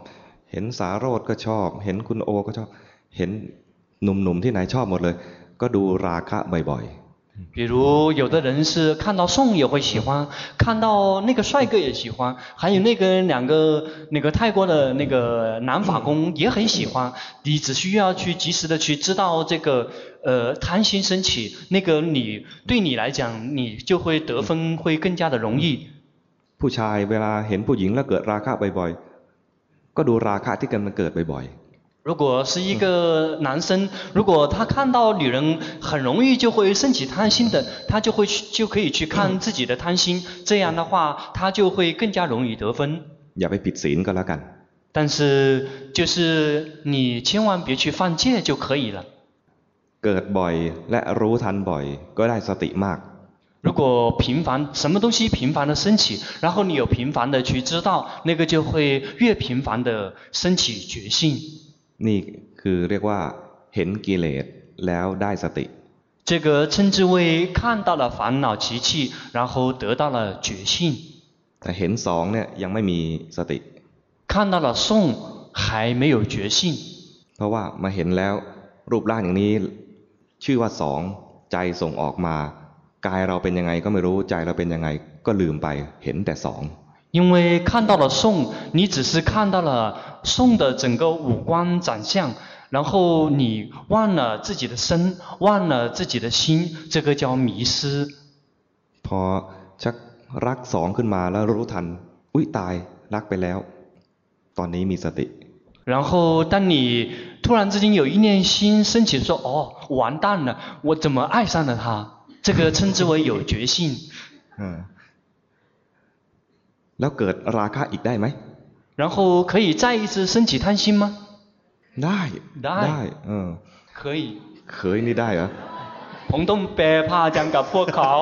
เห็นสาโรจน์ก็ชอบเห็นคุณโอก็ชอบเห็นหนุ่มๆที่ไหนชอบหมดเลยก็ดูราคะบ่อยๆ比如有的人是看到宋也会喜欢，看到那个帅哥也喜欢，还有那个两个那个泰国的那个男法工也很喜欢。你只需要去及时的去知道这个呃贪心升起，那个你对你来讲你就会得分会更加的容易。 ผู้ชายเวลาเห็นผู้หญิงแล้วเกิดราคะบ่อยๆก็ดูราคะที่กำลังเกิดบ่อยๆ如果是一个男生，如果他看到女人很容易就会升起贪心的，他就会去就可以去看自己的贪心，这样的话他就会更加容易得分。 อย่าไปผิดศีลก็แล้วกัน但是就是你千万别去犯戒就可以了。 เกิดบ่อยและรู้ทันบ่อยก็ได้สติมาก如果频繁什么东西频繁的升起，然后你有频繁的去知道，那个就会越频繁的升起觉性。 นี่คือเรียกว่าเห็นกิเลสแล้วได้สติ这个称之为看到了烦恼习气，然后得到了觉性。 แต่เห็นสองเนี่ยยังไม่มีสติ看到了宋还没有觉性เพราะว่ามาเห็นแล้วรูปร่างอย่างนี้ชื่อว่าสองใจส่งออกมากายเราเป็นยังไงก็ไม่รู้ใจเราเป็นยังไงก็ลืมไปเห็นแต่สอง因为看到了宋，你只是看到了宋的整个五官长相，然后你忘了自己的身，忘了自己的心，这个叫迷失。 พอชักรักสองขึ้นมาแล้วรู้ทันอุ๊ยตายรักไปแล้วตอนนี้มีสติ然后当你突然之间有一念心升起说哦完蛋了我怎么爱上了他，这个称之为有觉性。 嗯แล้วเกิดราคะอีกได้ไหม然后可以再一次升起贪心吗ได้ได้เออ可以เคยนี่ได้เหรอผมต้องแปลพาอาจารย์กับพวกเขา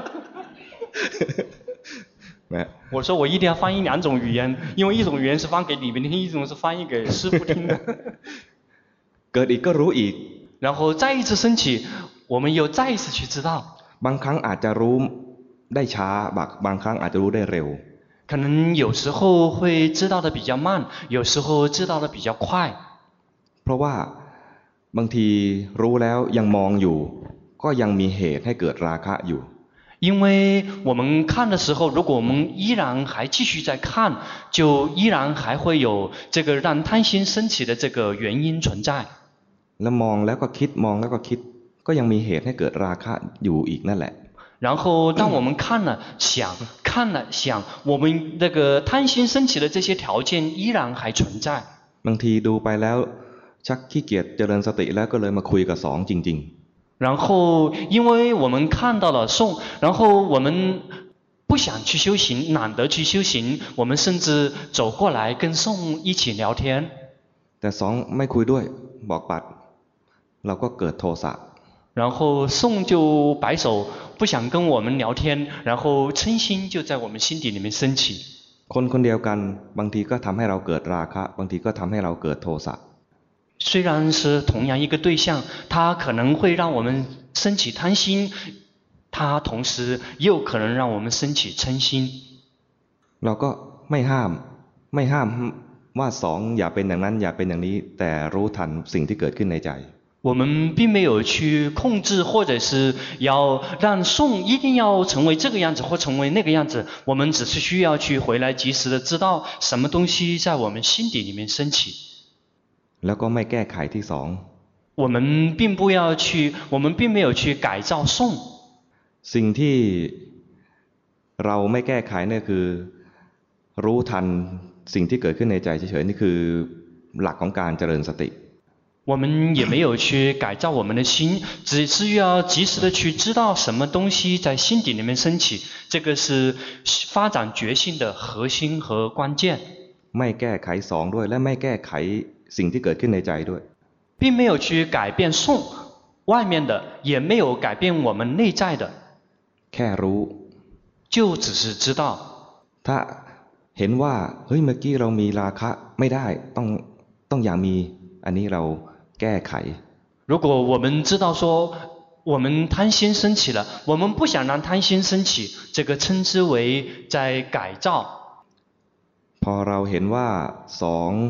我说我一定要翻译两种语言，因为一种语言是翻给你们听，一种是翻译给师父听的。 เกิดอีกก็รู้อีก然后再一次升起，我们又再一次去知道。 บางครั้งอาจจะรู้ได้ช้าบางบางครั้งอาจจะรู้ได้เร็ว可能有时候会知道的比较慢，有时候知道的比较快。 เพราะว่าบางทีรู้แล้วยังมองอยู่ก็ยังมีเหตุให้เกิดราคะอยู่因为我们看的时候，如果我们依然还继续在看，就依然还会有这个让贪心升起的这个原因存在。 แล้วมองแล้วก็คิดมองแล้วก็คิดก็ยังมีเหตุให้เกิดราคะอยู่อีกนั่นแหละ然后当我们看了想看了想，我们那个贪心升起的这些条件依然还存在。 บางทีดูไปแล้วชักขี้เกียจเจริญสติแล้วก็เลยมาคุยกับสองจริงๆ然后因为我们看到了宋，然后我们不想去修行，懒得去修行，我们甚至走过来跟宋一起聊天。 แต่สองไม่คุยด้วยบอกปัดเราก็เกิดโทสะ然后宋就摆手不想跟我们聊天，然后嗔心就在我们心底里面升起。 คนคนเดียวกันบางทีก็ทำให้เราเกิดราคะบางทีก็ทำให้เราเกิดโทสะ虽然是同样一个对象，它可能会让我们升起贪心，它同时也有可能让我们升起嗔心。 เราก็ไม่ห้ามไม่ห้ามว่าสองอย่าเป็นอย่างนั้นอย่าเป็นอย่างนี้แต่รู้ทันสิ่งที่เกิดขึ้นในใจ我们并没有去控制或者是要让宋一定要成为这个样子或成为那个样子，我们只是需要去回来及时的知道什么东西在我们心底里面升起。 แล้วก็ไม่แก้ไขที่สอง我们并不要去我们并没有去改造宋สิ่งที่เราไม่แก้ไขเนี่ยคือรู้ทันสิ่งที่เกิดขึ้นในใจเฉยๆนี่คือหลักของการเจริญสติ我们也没有去改造我们的心，只是要及时的去知道什么东西在心底里面升起，这个是发展觉性的核心和关键。 ไม่แก้ไขสองด้วยและไม่แก้ไขสิ่งที่เกิดขึ้นในใจด้วย并没有去改变宋外面的，也没有改变我们内在的， แค่รู้就只是知道。 ถ้าเห็นว่าเฮ้ยเมื่อกี้เรามีราคะไม่ได้ต้องต้องอย่างมีอันนี้เราแก้ไข如果我们知道说我们贪心升起了，我们不想让贪心升起，这个称之为在改造。 พอเราเห็นว่าสอง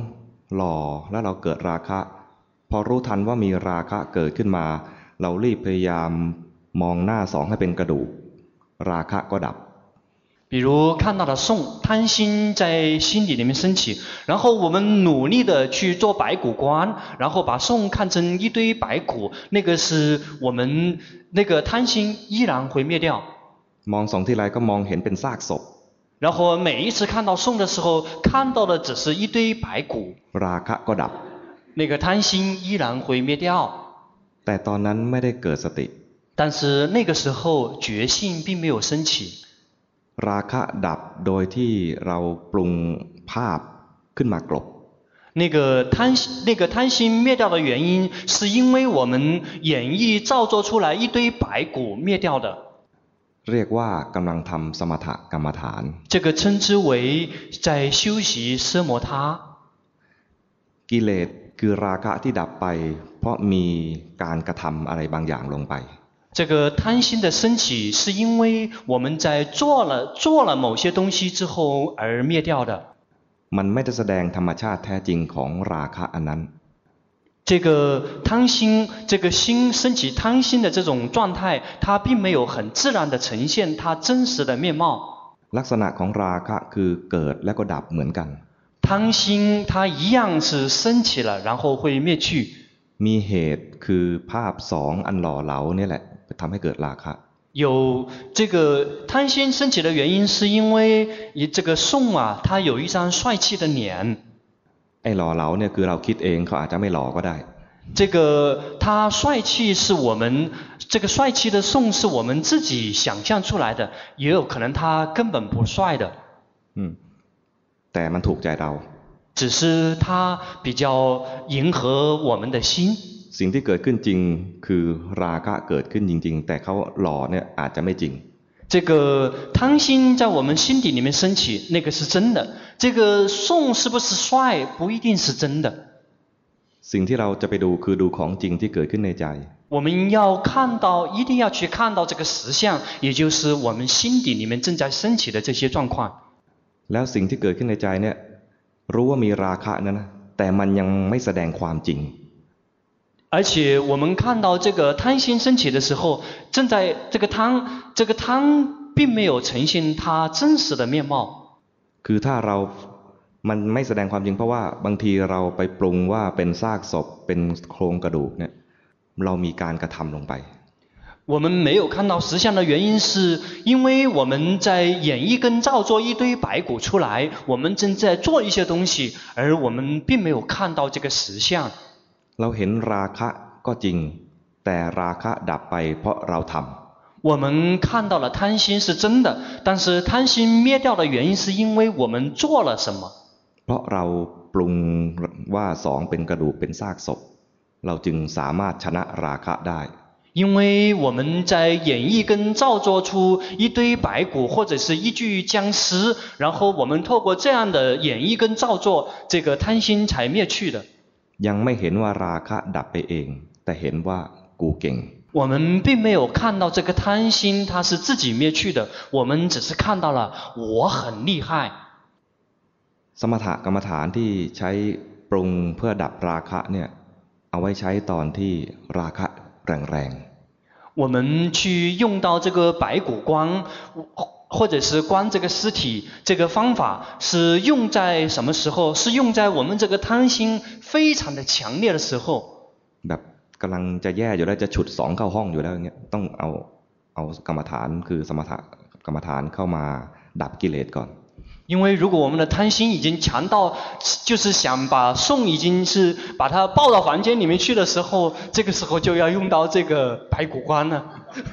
หล่อแล้วเราเกิดราคะพอรู้ทันว่ามีราคะเกิดขึ้นมาเรารีบพยายามมองหน้าสองให้เป็นกระดูกราคะก็ดับ比如看到了宋，贪心在心底里面升起，然后我们努力的去做白骨观，然后把宋看成一堆白骨，那个是我们那个贪心依然会灭掉。 มองสองทีไรก็มองเห็นเป็นซากศพ然后每一次看到宋的时候，看到的只是一堆白骨， ราคะก็ดับ那个贪心依然会灭掉。 แต่ตอนนั้นไม่ได้เกิดสติ但是那个时候觉性并没有升起。 ราคะดับโดยที่เราปรุงภาพขึ้นมากลบ那个贪那个贪心灭掉的原因，是因为我们演绎造作出来一堆白骨灭掉的。 เรียกว่ากำลังทำสมถกรรมฐาน这个称之为在修习奢摩他。 กิเลสคือราคะที่ดับไปเพราะมีการกระทำอะไรบางอย่างลงไป这个贪心的升起，是因为我们在做了做了某些东西之后而灭掉的。 มันไม่ได้แสดงธรรมชาติแท้จริงของราคะอันนั้น这个贪心，这个心升起贪心的这种状态，它并没有很自然的呈现它真实的面貌。 ลักษณะของราคะคือเกิดและก็ดับเหมือนกัน贪心它一样是升起了，然后会灭去。 มีเหตุคือภาพสองอันหล่อเหลานี่แหละทำให้เกิดราคะ有这个贪心升起的原因，是因为这个宋啊，它有一张帅气的脸。 ไอ้หล่อเหลาเนี่ยคือเราคิดเองเขาอาจจะไม่หล่อก็ได้这个他帅气是我们这个帅气的宋是我们自己想象出来的，也有可能他根本不帅的。 嗯，แต่มันถูกใจเรา只是他比较迎合我们的心。 สิ่งที่เกิดขึ้นจริงคือราคะเกิดขึ้นจริงๆแต่เขาหล่อเนี่ยอาจจะไม่จริง这个贪心在我们心底里面升起，那个是真的。这个宋是不是帅，不一定是真的。 สิ่งที่เราจะไปดูคือดูของจริงที่เกิดขึ้นในใจ我们要看到，一定要去看到这个实相，也就是我们心底里面正在升起的这些状况。 แล้วสิ่งที่เกิดขึ้นในใจเนี่ยรู้ว่ามีราคะนะนะแต่มันยังไม่แสดงความจริง而且我们看到这个贪心升起的时候，正在这个贪，这个贪并没有呈现它真实的面貌。 คือถ้าเรามันไม่แสดงความจริงเพราะว่าบางทีเราไปปรุงว่าเป็นซากศพเป็นโครงกระดูกเนี่ยเรามีการกระทำลงไป我们没有看到实相的原因，是因为我们在演绎跟造作一堆白骨出来，我们正在做一些东西，而我们并没有看到这个实相。 เราเห็นราคะก็จริงแต่ราคะดับไปเพราะเราทำ我们看到了贪心是真的，但是贪心灭掉的原因是因为我们做了什么。 เพราะเราปรุงว่าสองเป็นกระดูกเป็นซากศพเราจึงสามารถชนะราคะได้因为我们在演绎跟造作出一堆白骨或者是一具僵尸，然后我们透过这样的演绎跟造作，这个贪心才灭去的。 ยังไม่เห็นว่าราคะดับไปเองแต่เห็นว่ากูเก่ง我们并没有看到这个贪心它是自己灭去的，我们只是看到了我很厉害。 สมถกรรมฐานที่ใช้ปรุงเพื่อดับราคะเนี่ยเอาไว้ใช้ตอนที่ราคะแรงๆ我们去用到这个白骨观或者是观这个尸体，这个方法是用在什么时候？是用在我们这个贪心非常的强烈的时候。 แบบกำลังจะแย่อยู่แล้วจะฉุดสองเข้าห้องอยู่แล้วอย่างเงี้ยต้องเอาเอากรรมฐานคือสมถกรรมฐานเข้ามาดับกิเลสก่อน因为如果我们的贪心已经强到就是想把宋已经是把他抱到房间里面去的时候，这个时候就要用到这个白骨观了。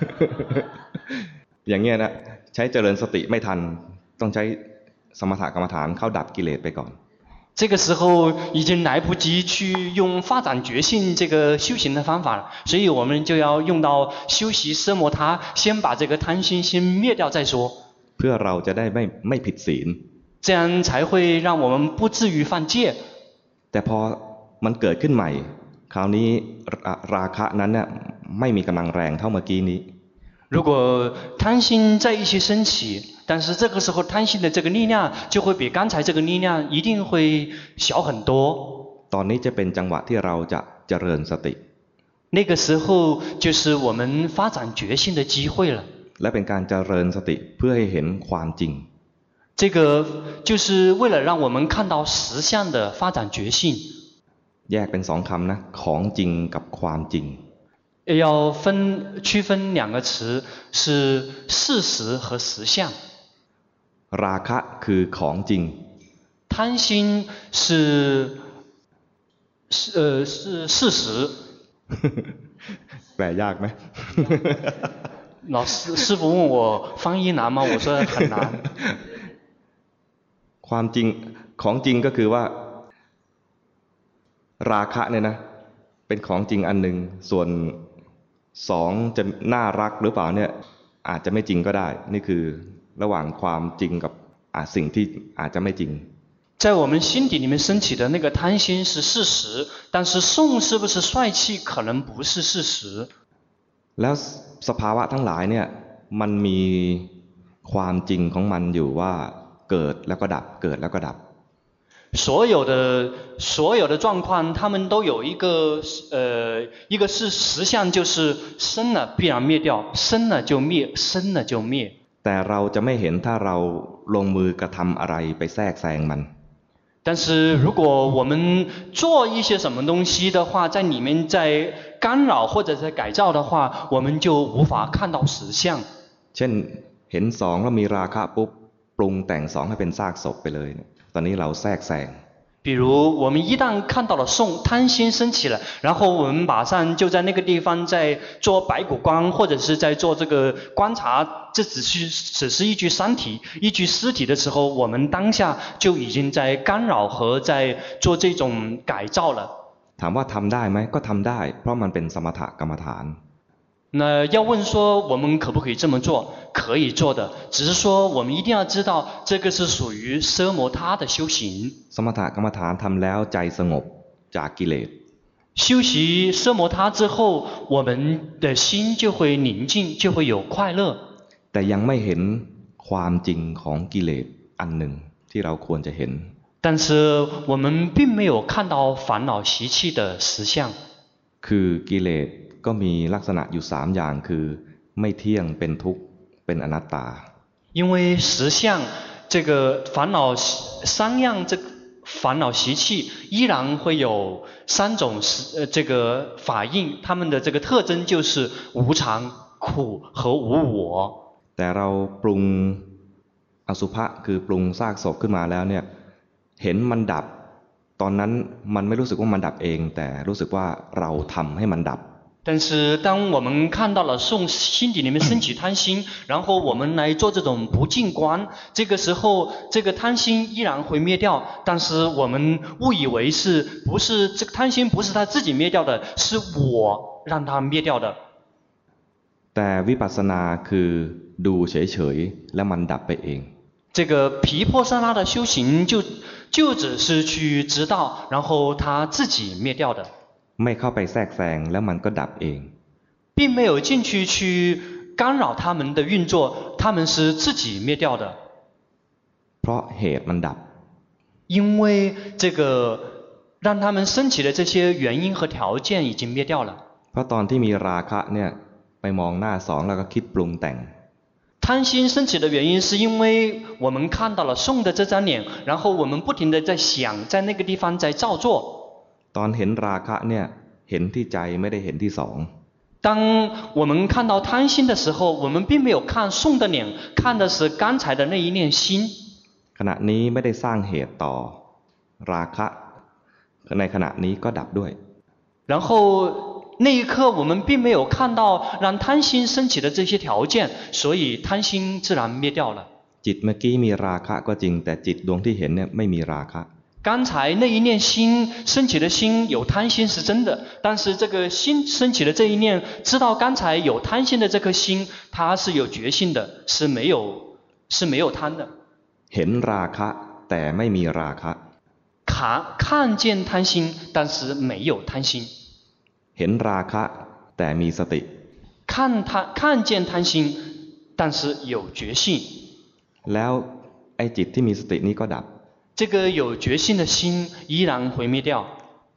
อย่างเงี้ยนะใช้เจริญสติไม่ทันต้องใช้สมถกรรมฐานเข้าดับกิเลสไปก่อน这个时候已经来不及去用发展觉性这个修行的方法了，所以我们就要用到修习奢摩他，先把这个贪心先灭掉再说。 เพื่อเราจะได้ไม่ไม่ผิดศีล这样才会让我们不至于犯戒。 แต่พอมันเกิดขึ้นใหม่คราวนี้ราคะนั้นเนี่ยไม่มีกำลังแรงเท่าเมื่อกี้นี้如果贪心在一起升起，但是这个时候贪心的这个力量就会比刚才这个力量一定会小很多。 ตอนนี้จะเป็นจังหวะที่เราจะเจริญสติ那个时候就是我们发展觉性的机会了。 และเป็นการเจริญสติเพื่อให้เห็นความจริง这个就是为了让我们看到实相的发展觉性。 แยกเป็นสองคำนะของจริงกับความจริง要分区分两个词是事实和实相。 ราคะคือของจริง贪心是是呃是事实แปลยากไหม老师师傅问我翻译难吗我说很难ความจริงของจริงก็คือว่าราคะเนี่ยนะเป็นของจริงอันหนึ่งส่วนสองจะน่ารักหรือเปล่าเนี่ยอาจจะไม่จริงก็ได้นี่คือระหว่างความจริงกับอ่ะสิ่งที่อาจจะไม่จริง在我们心底里面升起的那个贪心是事实，但是宋是不是帅气可能不是事实。 แล้วสภาวะทั้งหลายเนี่ยมันมีความจริงของมันอยู่ว่าเกิดแล้วก็ดับเกิดแล้วก็ดับ所有的所有的状况他们都有一个呃一个是实相就是生了必然灭掉生了就灭生了就灭แต่เราจะไม่เห็นถ้าเราลงมือกระทำอะไรไปแทรกแซงมัน但是如果我们做一些什么东西的话在里面在干扰或者在改造的话我们就无法看到实相เช่นเห็นสองแล้วมีราคะปุ๊บปรุงแต่งสองให้เป็นซากศพไปเลยตอนนี้เราแทรกแซง比如我们一旦看到了宋贪心升起了然后我们马上就在那个地方在做白骨观或者是在做这个观察这只是只是一具尸体一具尸体的时候我们当下就已经在干扰和在做这种改造了ถามว่าทำได้ไหมก็ทำได้เพราะมันเป็นสมถกรรมฐาน那要问说我们可不可以这么做可以做的只是说我们一定要知道这个是属于奢摩他的修行สมถกรรมฐานทำแล้วใจสงบจากกิเลส修习奢摩他之后我们的心就会宁静就会有快乐แต่ยังไม่เห็นความจริงของกิเลสอันหนึ่งที่เราควรจะเห็น但是我们并没有看到烦恼习气的实相คือกิเลสก็มีลักษณะอยู่สามอย่างคือไม่เที่ยงเป็นทุกข์เป็นอนัตตา因为实相这个烦恼三样这烦恼习气依然会有三种呃这个法印它们的这个特征就是无常苦和无我แต่เราปรุงอสุภะคือปรุงซากศพขึ้นมาแล้วเนี่ยเห็นมันดับตอนนั้นมันไม่รู้สึกว่ามันดับเองแต่รู้สึกว่าเราทำให้มันดับ但是当我们看到了宋心底里面升起贪心然后我们来做这种不净观这个时候这个贪心依然会灭掉但是我们误以为是不是这个贪心不是他自己灭掉的是我让他灭掉的แต่วิปัสสนาคือดูเฉยๆแล้วมันดับไปเอง这个毗婆舍那的修行就就只是去知道然后他自己灭掉的ไม่เข้าไปแทรกแซงแล้วมันก็ดับเอง并没有进去去干扰他们的运作他们是自己灭掉的เพราะเหตุมันดับ因为这个让他们升起的这些原因和条件已经灭掉了เพราะตอนที่มีราคะเนี่ยไปมองหน้าสองแล้วก็คิดปรุงแต่ง贪心升起的原因是因为我们看到了宋的这张脸然后我们不停地在想在那个地方在造作ตอนเห็นราคะเนี่ยเห็นที่ใจไม่ได้เห็นที่สอง当我们看到贪心的时候我们并没有看宋的脸看的是刚才的那一念心ขณะนี้ไม่ได้สร้างเหตุต่อราคะในขณะนี้ก็ดับด้วย然后那一刻我们并没有看到让贪心升起的这些条件所以贪心自然灭掉了จิตเมื่อกี้มีราคะก็จริงแต่จิตดวงที่เห็นเนี่ยไม่มีราคะ刚才那一念心升起的心有贪心是真的但是这个心升起的这一念知道刚才有贪心的这颗心它是有觉性的是没有是没有贪的เห็นราคะแต่ไม่มีราคะ看看见贪心但是没有贪心เห็นราคะแต่มีสติ看贪看见贪心但是有觉性แล้วไอ้จิตที่มีสตินี้ก็ดับ这个有觉性的心依然会灭掉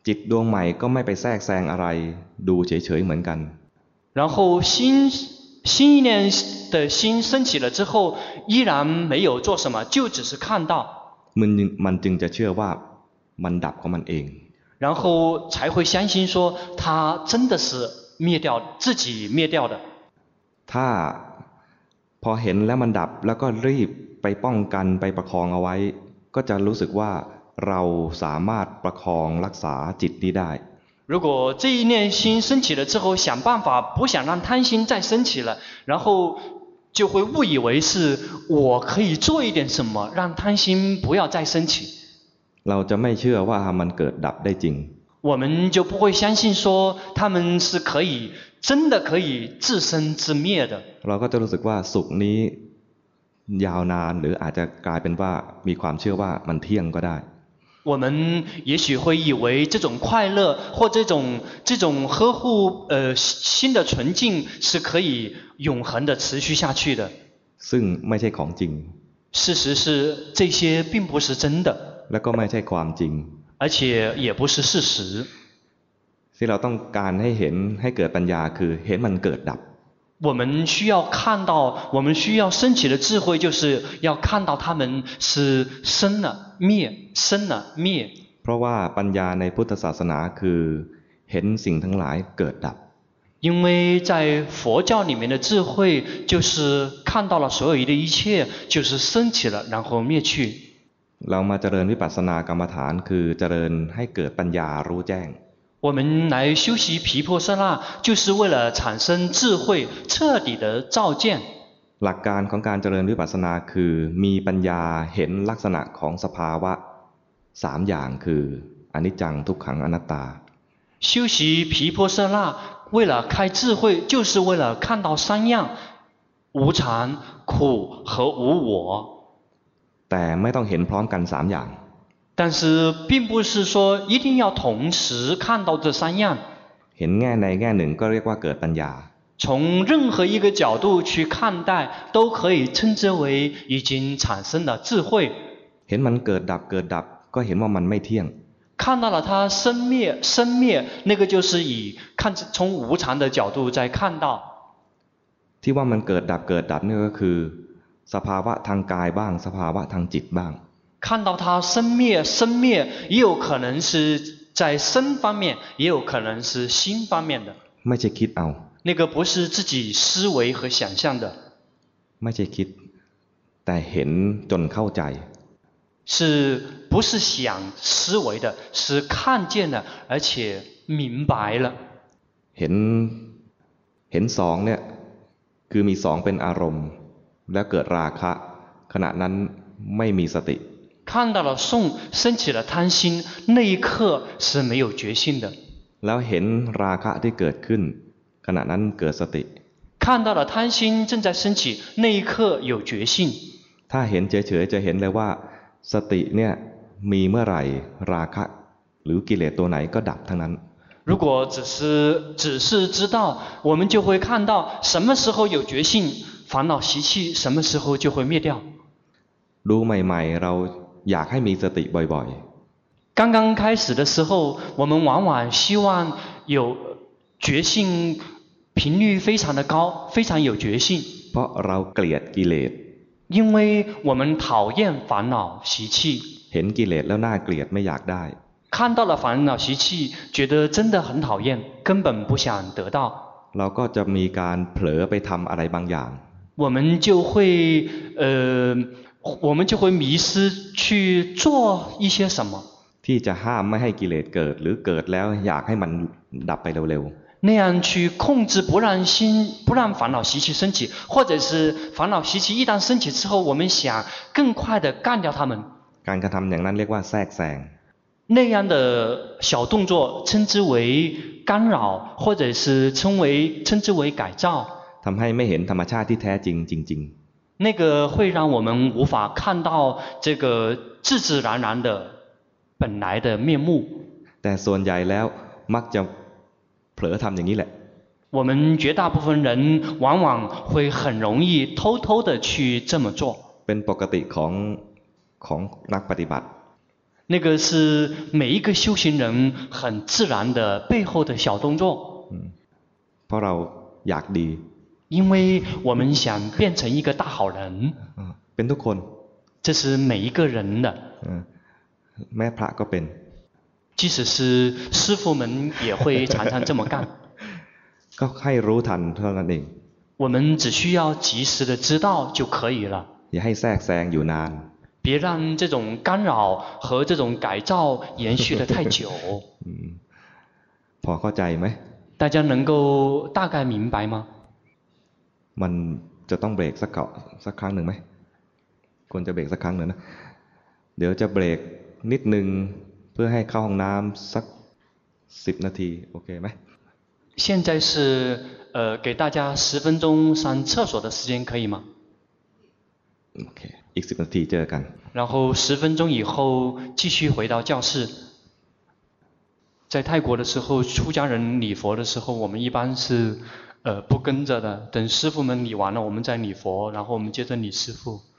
จิตดวงใหม่ก็ไม่ไปแทรกแซงอะไรดูเฉยๆเหมือนกัน然后新新一念的心升起了之后依然没有做什么就只是看到มันมันจึงจะเชื่อว่ามันดับของมันเอง然后才会相信说它真的是灭掉自己灭掉的ถ้าพอเห็นแล้วมันดับแล้วก็รีบไปป้องกันไปประคองเอาไว้ก็จะรู้สึกว่าเราสามารถประคองรักษาจิตนี้ได้如果这一念心升起了之后想办法不想让贪心再升起了然后就会误以为是我可以做一点什么让贪心不要再升起เราจะไม่เชื่อว่ามันเกิดดับได้จริง我们就不会相信说他们是可以真的可以自生自灭的เราก็จะรู้สึกว่าสุขนี้ยาวนานหรืออาจจะกลายเป็นว่ามีความเชื่อว่ามันเที่ยงก็ได้我们也许会以为这种快乐或这种这种呵护呃心的纯净是可以永恒的持续下去的ซึ่งไม่ใช่ของจริง事实是这些并不是真的และก็ไม่ใช่ความจริง而且也不是事实ที่เราต้องการให้เห็นให้เกิดปัญญาคือเห็นมันเกิดดับ我们需要看到我们需要升起的智慧就是要看到他们是生了灭生了灭เพราะว่าปัญญาในพุทธศาสนาคือเห็นสิ่งทั้งหลายเกิดดับ因为在佛教里面的智慧就是看到了所有的一切就是升起了然后灭去เรามาเจริญวิปัสสนากรรมฐานคือเจริญให้เกิดปัญญารู้แจ้ง我们来修习毗婆舍那就是为了产生智慧彻底的照见หลักการของการเจริญวิปัสสนาคือมีปัญญาเห็นลักษณะของสภาวะสามอย่างคืออนิจจังทุกขังอนัตตา修习毗婆舍那为了开智慧就是为了看到三样无常苦和无我แต่ไม่ต้องเห็นพร้อมกันสามอย่าง但是并不是说一定要同时看到这三样เห็นแง่ในแง่หนึ่งก็เรียกว่าเกิดปัญญา从任何一个角度去看待都可以称之为已经产生了智慧เห็นมันเกิดดับเกิดดับก็เห็นว่ามันไม่เที่ยง看到了它生灭生灭那个就是以看从无常的角度在看到ที่ว่ามันเกิดดับเกิดดับนี่ก็คือสภาวะทางกายบ้างสภาวะทางจิตบ้าง看到它生灭生灭也有可能是在身方面也有可能是心方面的ไม่ใช่คิดเอา那个不是自己思维和想象的ไม่ใช่คิดแต่เห็นจนเข้าใจ是不是想思维的是看见了而且明白了เห็นเห็นสองเนี่ยคือมีสองเป็นอารมณ์แล้วเกิดราคะขณะนั้นไม่มีสติ看到了送升起了贪心那一刻是没有觉性的แล้วเห็นราคะที่เกิดขึ้นขณะนั้นเกิดสติ看到了贪心正在升起那一刻有觉性ถ้าเห็นเฉยๆจะเห็นเลยว่าสติเนี่ยมีเมื่อไหร่ราคะหรือกิเลสตัวไหนก็ดับทั้งนั้น如果只是只是知道我们就会看到什么时候有觉性烦恼习气什么时候就会灭掉ดูใหม่ๆเราอยากให้มีสติบ่อยๆ刚刚开始的时候我们往往希望有觉性频率非常的高非常有觉性เพราะเราเกลียดกิเลส因为我们讨厌烦恼习气เห็นกิเลสแล้วน่าเกลียดไม่อยากได้看到了烦恼习气觉得真的很讨厌根本不想得到เราก็จะมีการเผลอไปทำอะไรบางอย่าง我们就会呃我们就会迷失去做一些什么ที่จะห้ามไม่ให้กิเลสเกิดหรือเกิดแล้วอยากให้มันดับไปเร็วๆ那样去控制不让心不让烦恼习气升起或者是烦恼习气一旦升起之后我们想更快的干掉它们การกระทำอย่างนั้นเรียกว่าแทรกแซง那样的小动作称之为干扰或者是称为称之为改造ทำให้ไม่เห็นธรรมชาติที่แท้จริงจริงๆ那个会让我们无法看到这个自自然然的本来的面目แต่ส่วนใหญ่แล้วมักจะเผลอทำอย่างนี้แหละ我们绝大部分人往往会很容易偷偷的去这么做เป็นปกติของของนักปฏิบัติ那个是每一个修行人很自然的背后的小动作。 嗯，เพราะเราอยากดี。 因为我们想变成一个大好人。 嗯，เป็นทุกคน。 这是每一个人的。 嗯，แม่พระก็เป็น。 即使是师父们也会常常这么干。 ก็ให้รู้ทันเท่านั้นเอง。 我们只需要及时的知道就可以了。 อย่าให้แทรกแซงอยู่นาน。 别让这种干扰和这种改造延续得太久。 嗯，พอเข้าใจไหม？ 大家能够大概明白吗？ มันจะต้องเบรกสักเกาะสักครั้งหนึ่งไหมควรจะเบรกสักครั้งหนึ่งนะเดี๋ยวจะเบรกนิดนึงเพื่อให้เข้าห้องน้ำสักสิบนาทีโอเคไหม现在是呃给大家十分钟上厕所的时间可以吗？ โอเคอีกสิบนาทีเจอกัน然后十分钟以后继续回到教室。在泰国的时候，出家人礼佛的时候，我们一般是呃不跟着的，等师父们礼完了，我们再礼佛，然后我们接着礼师父。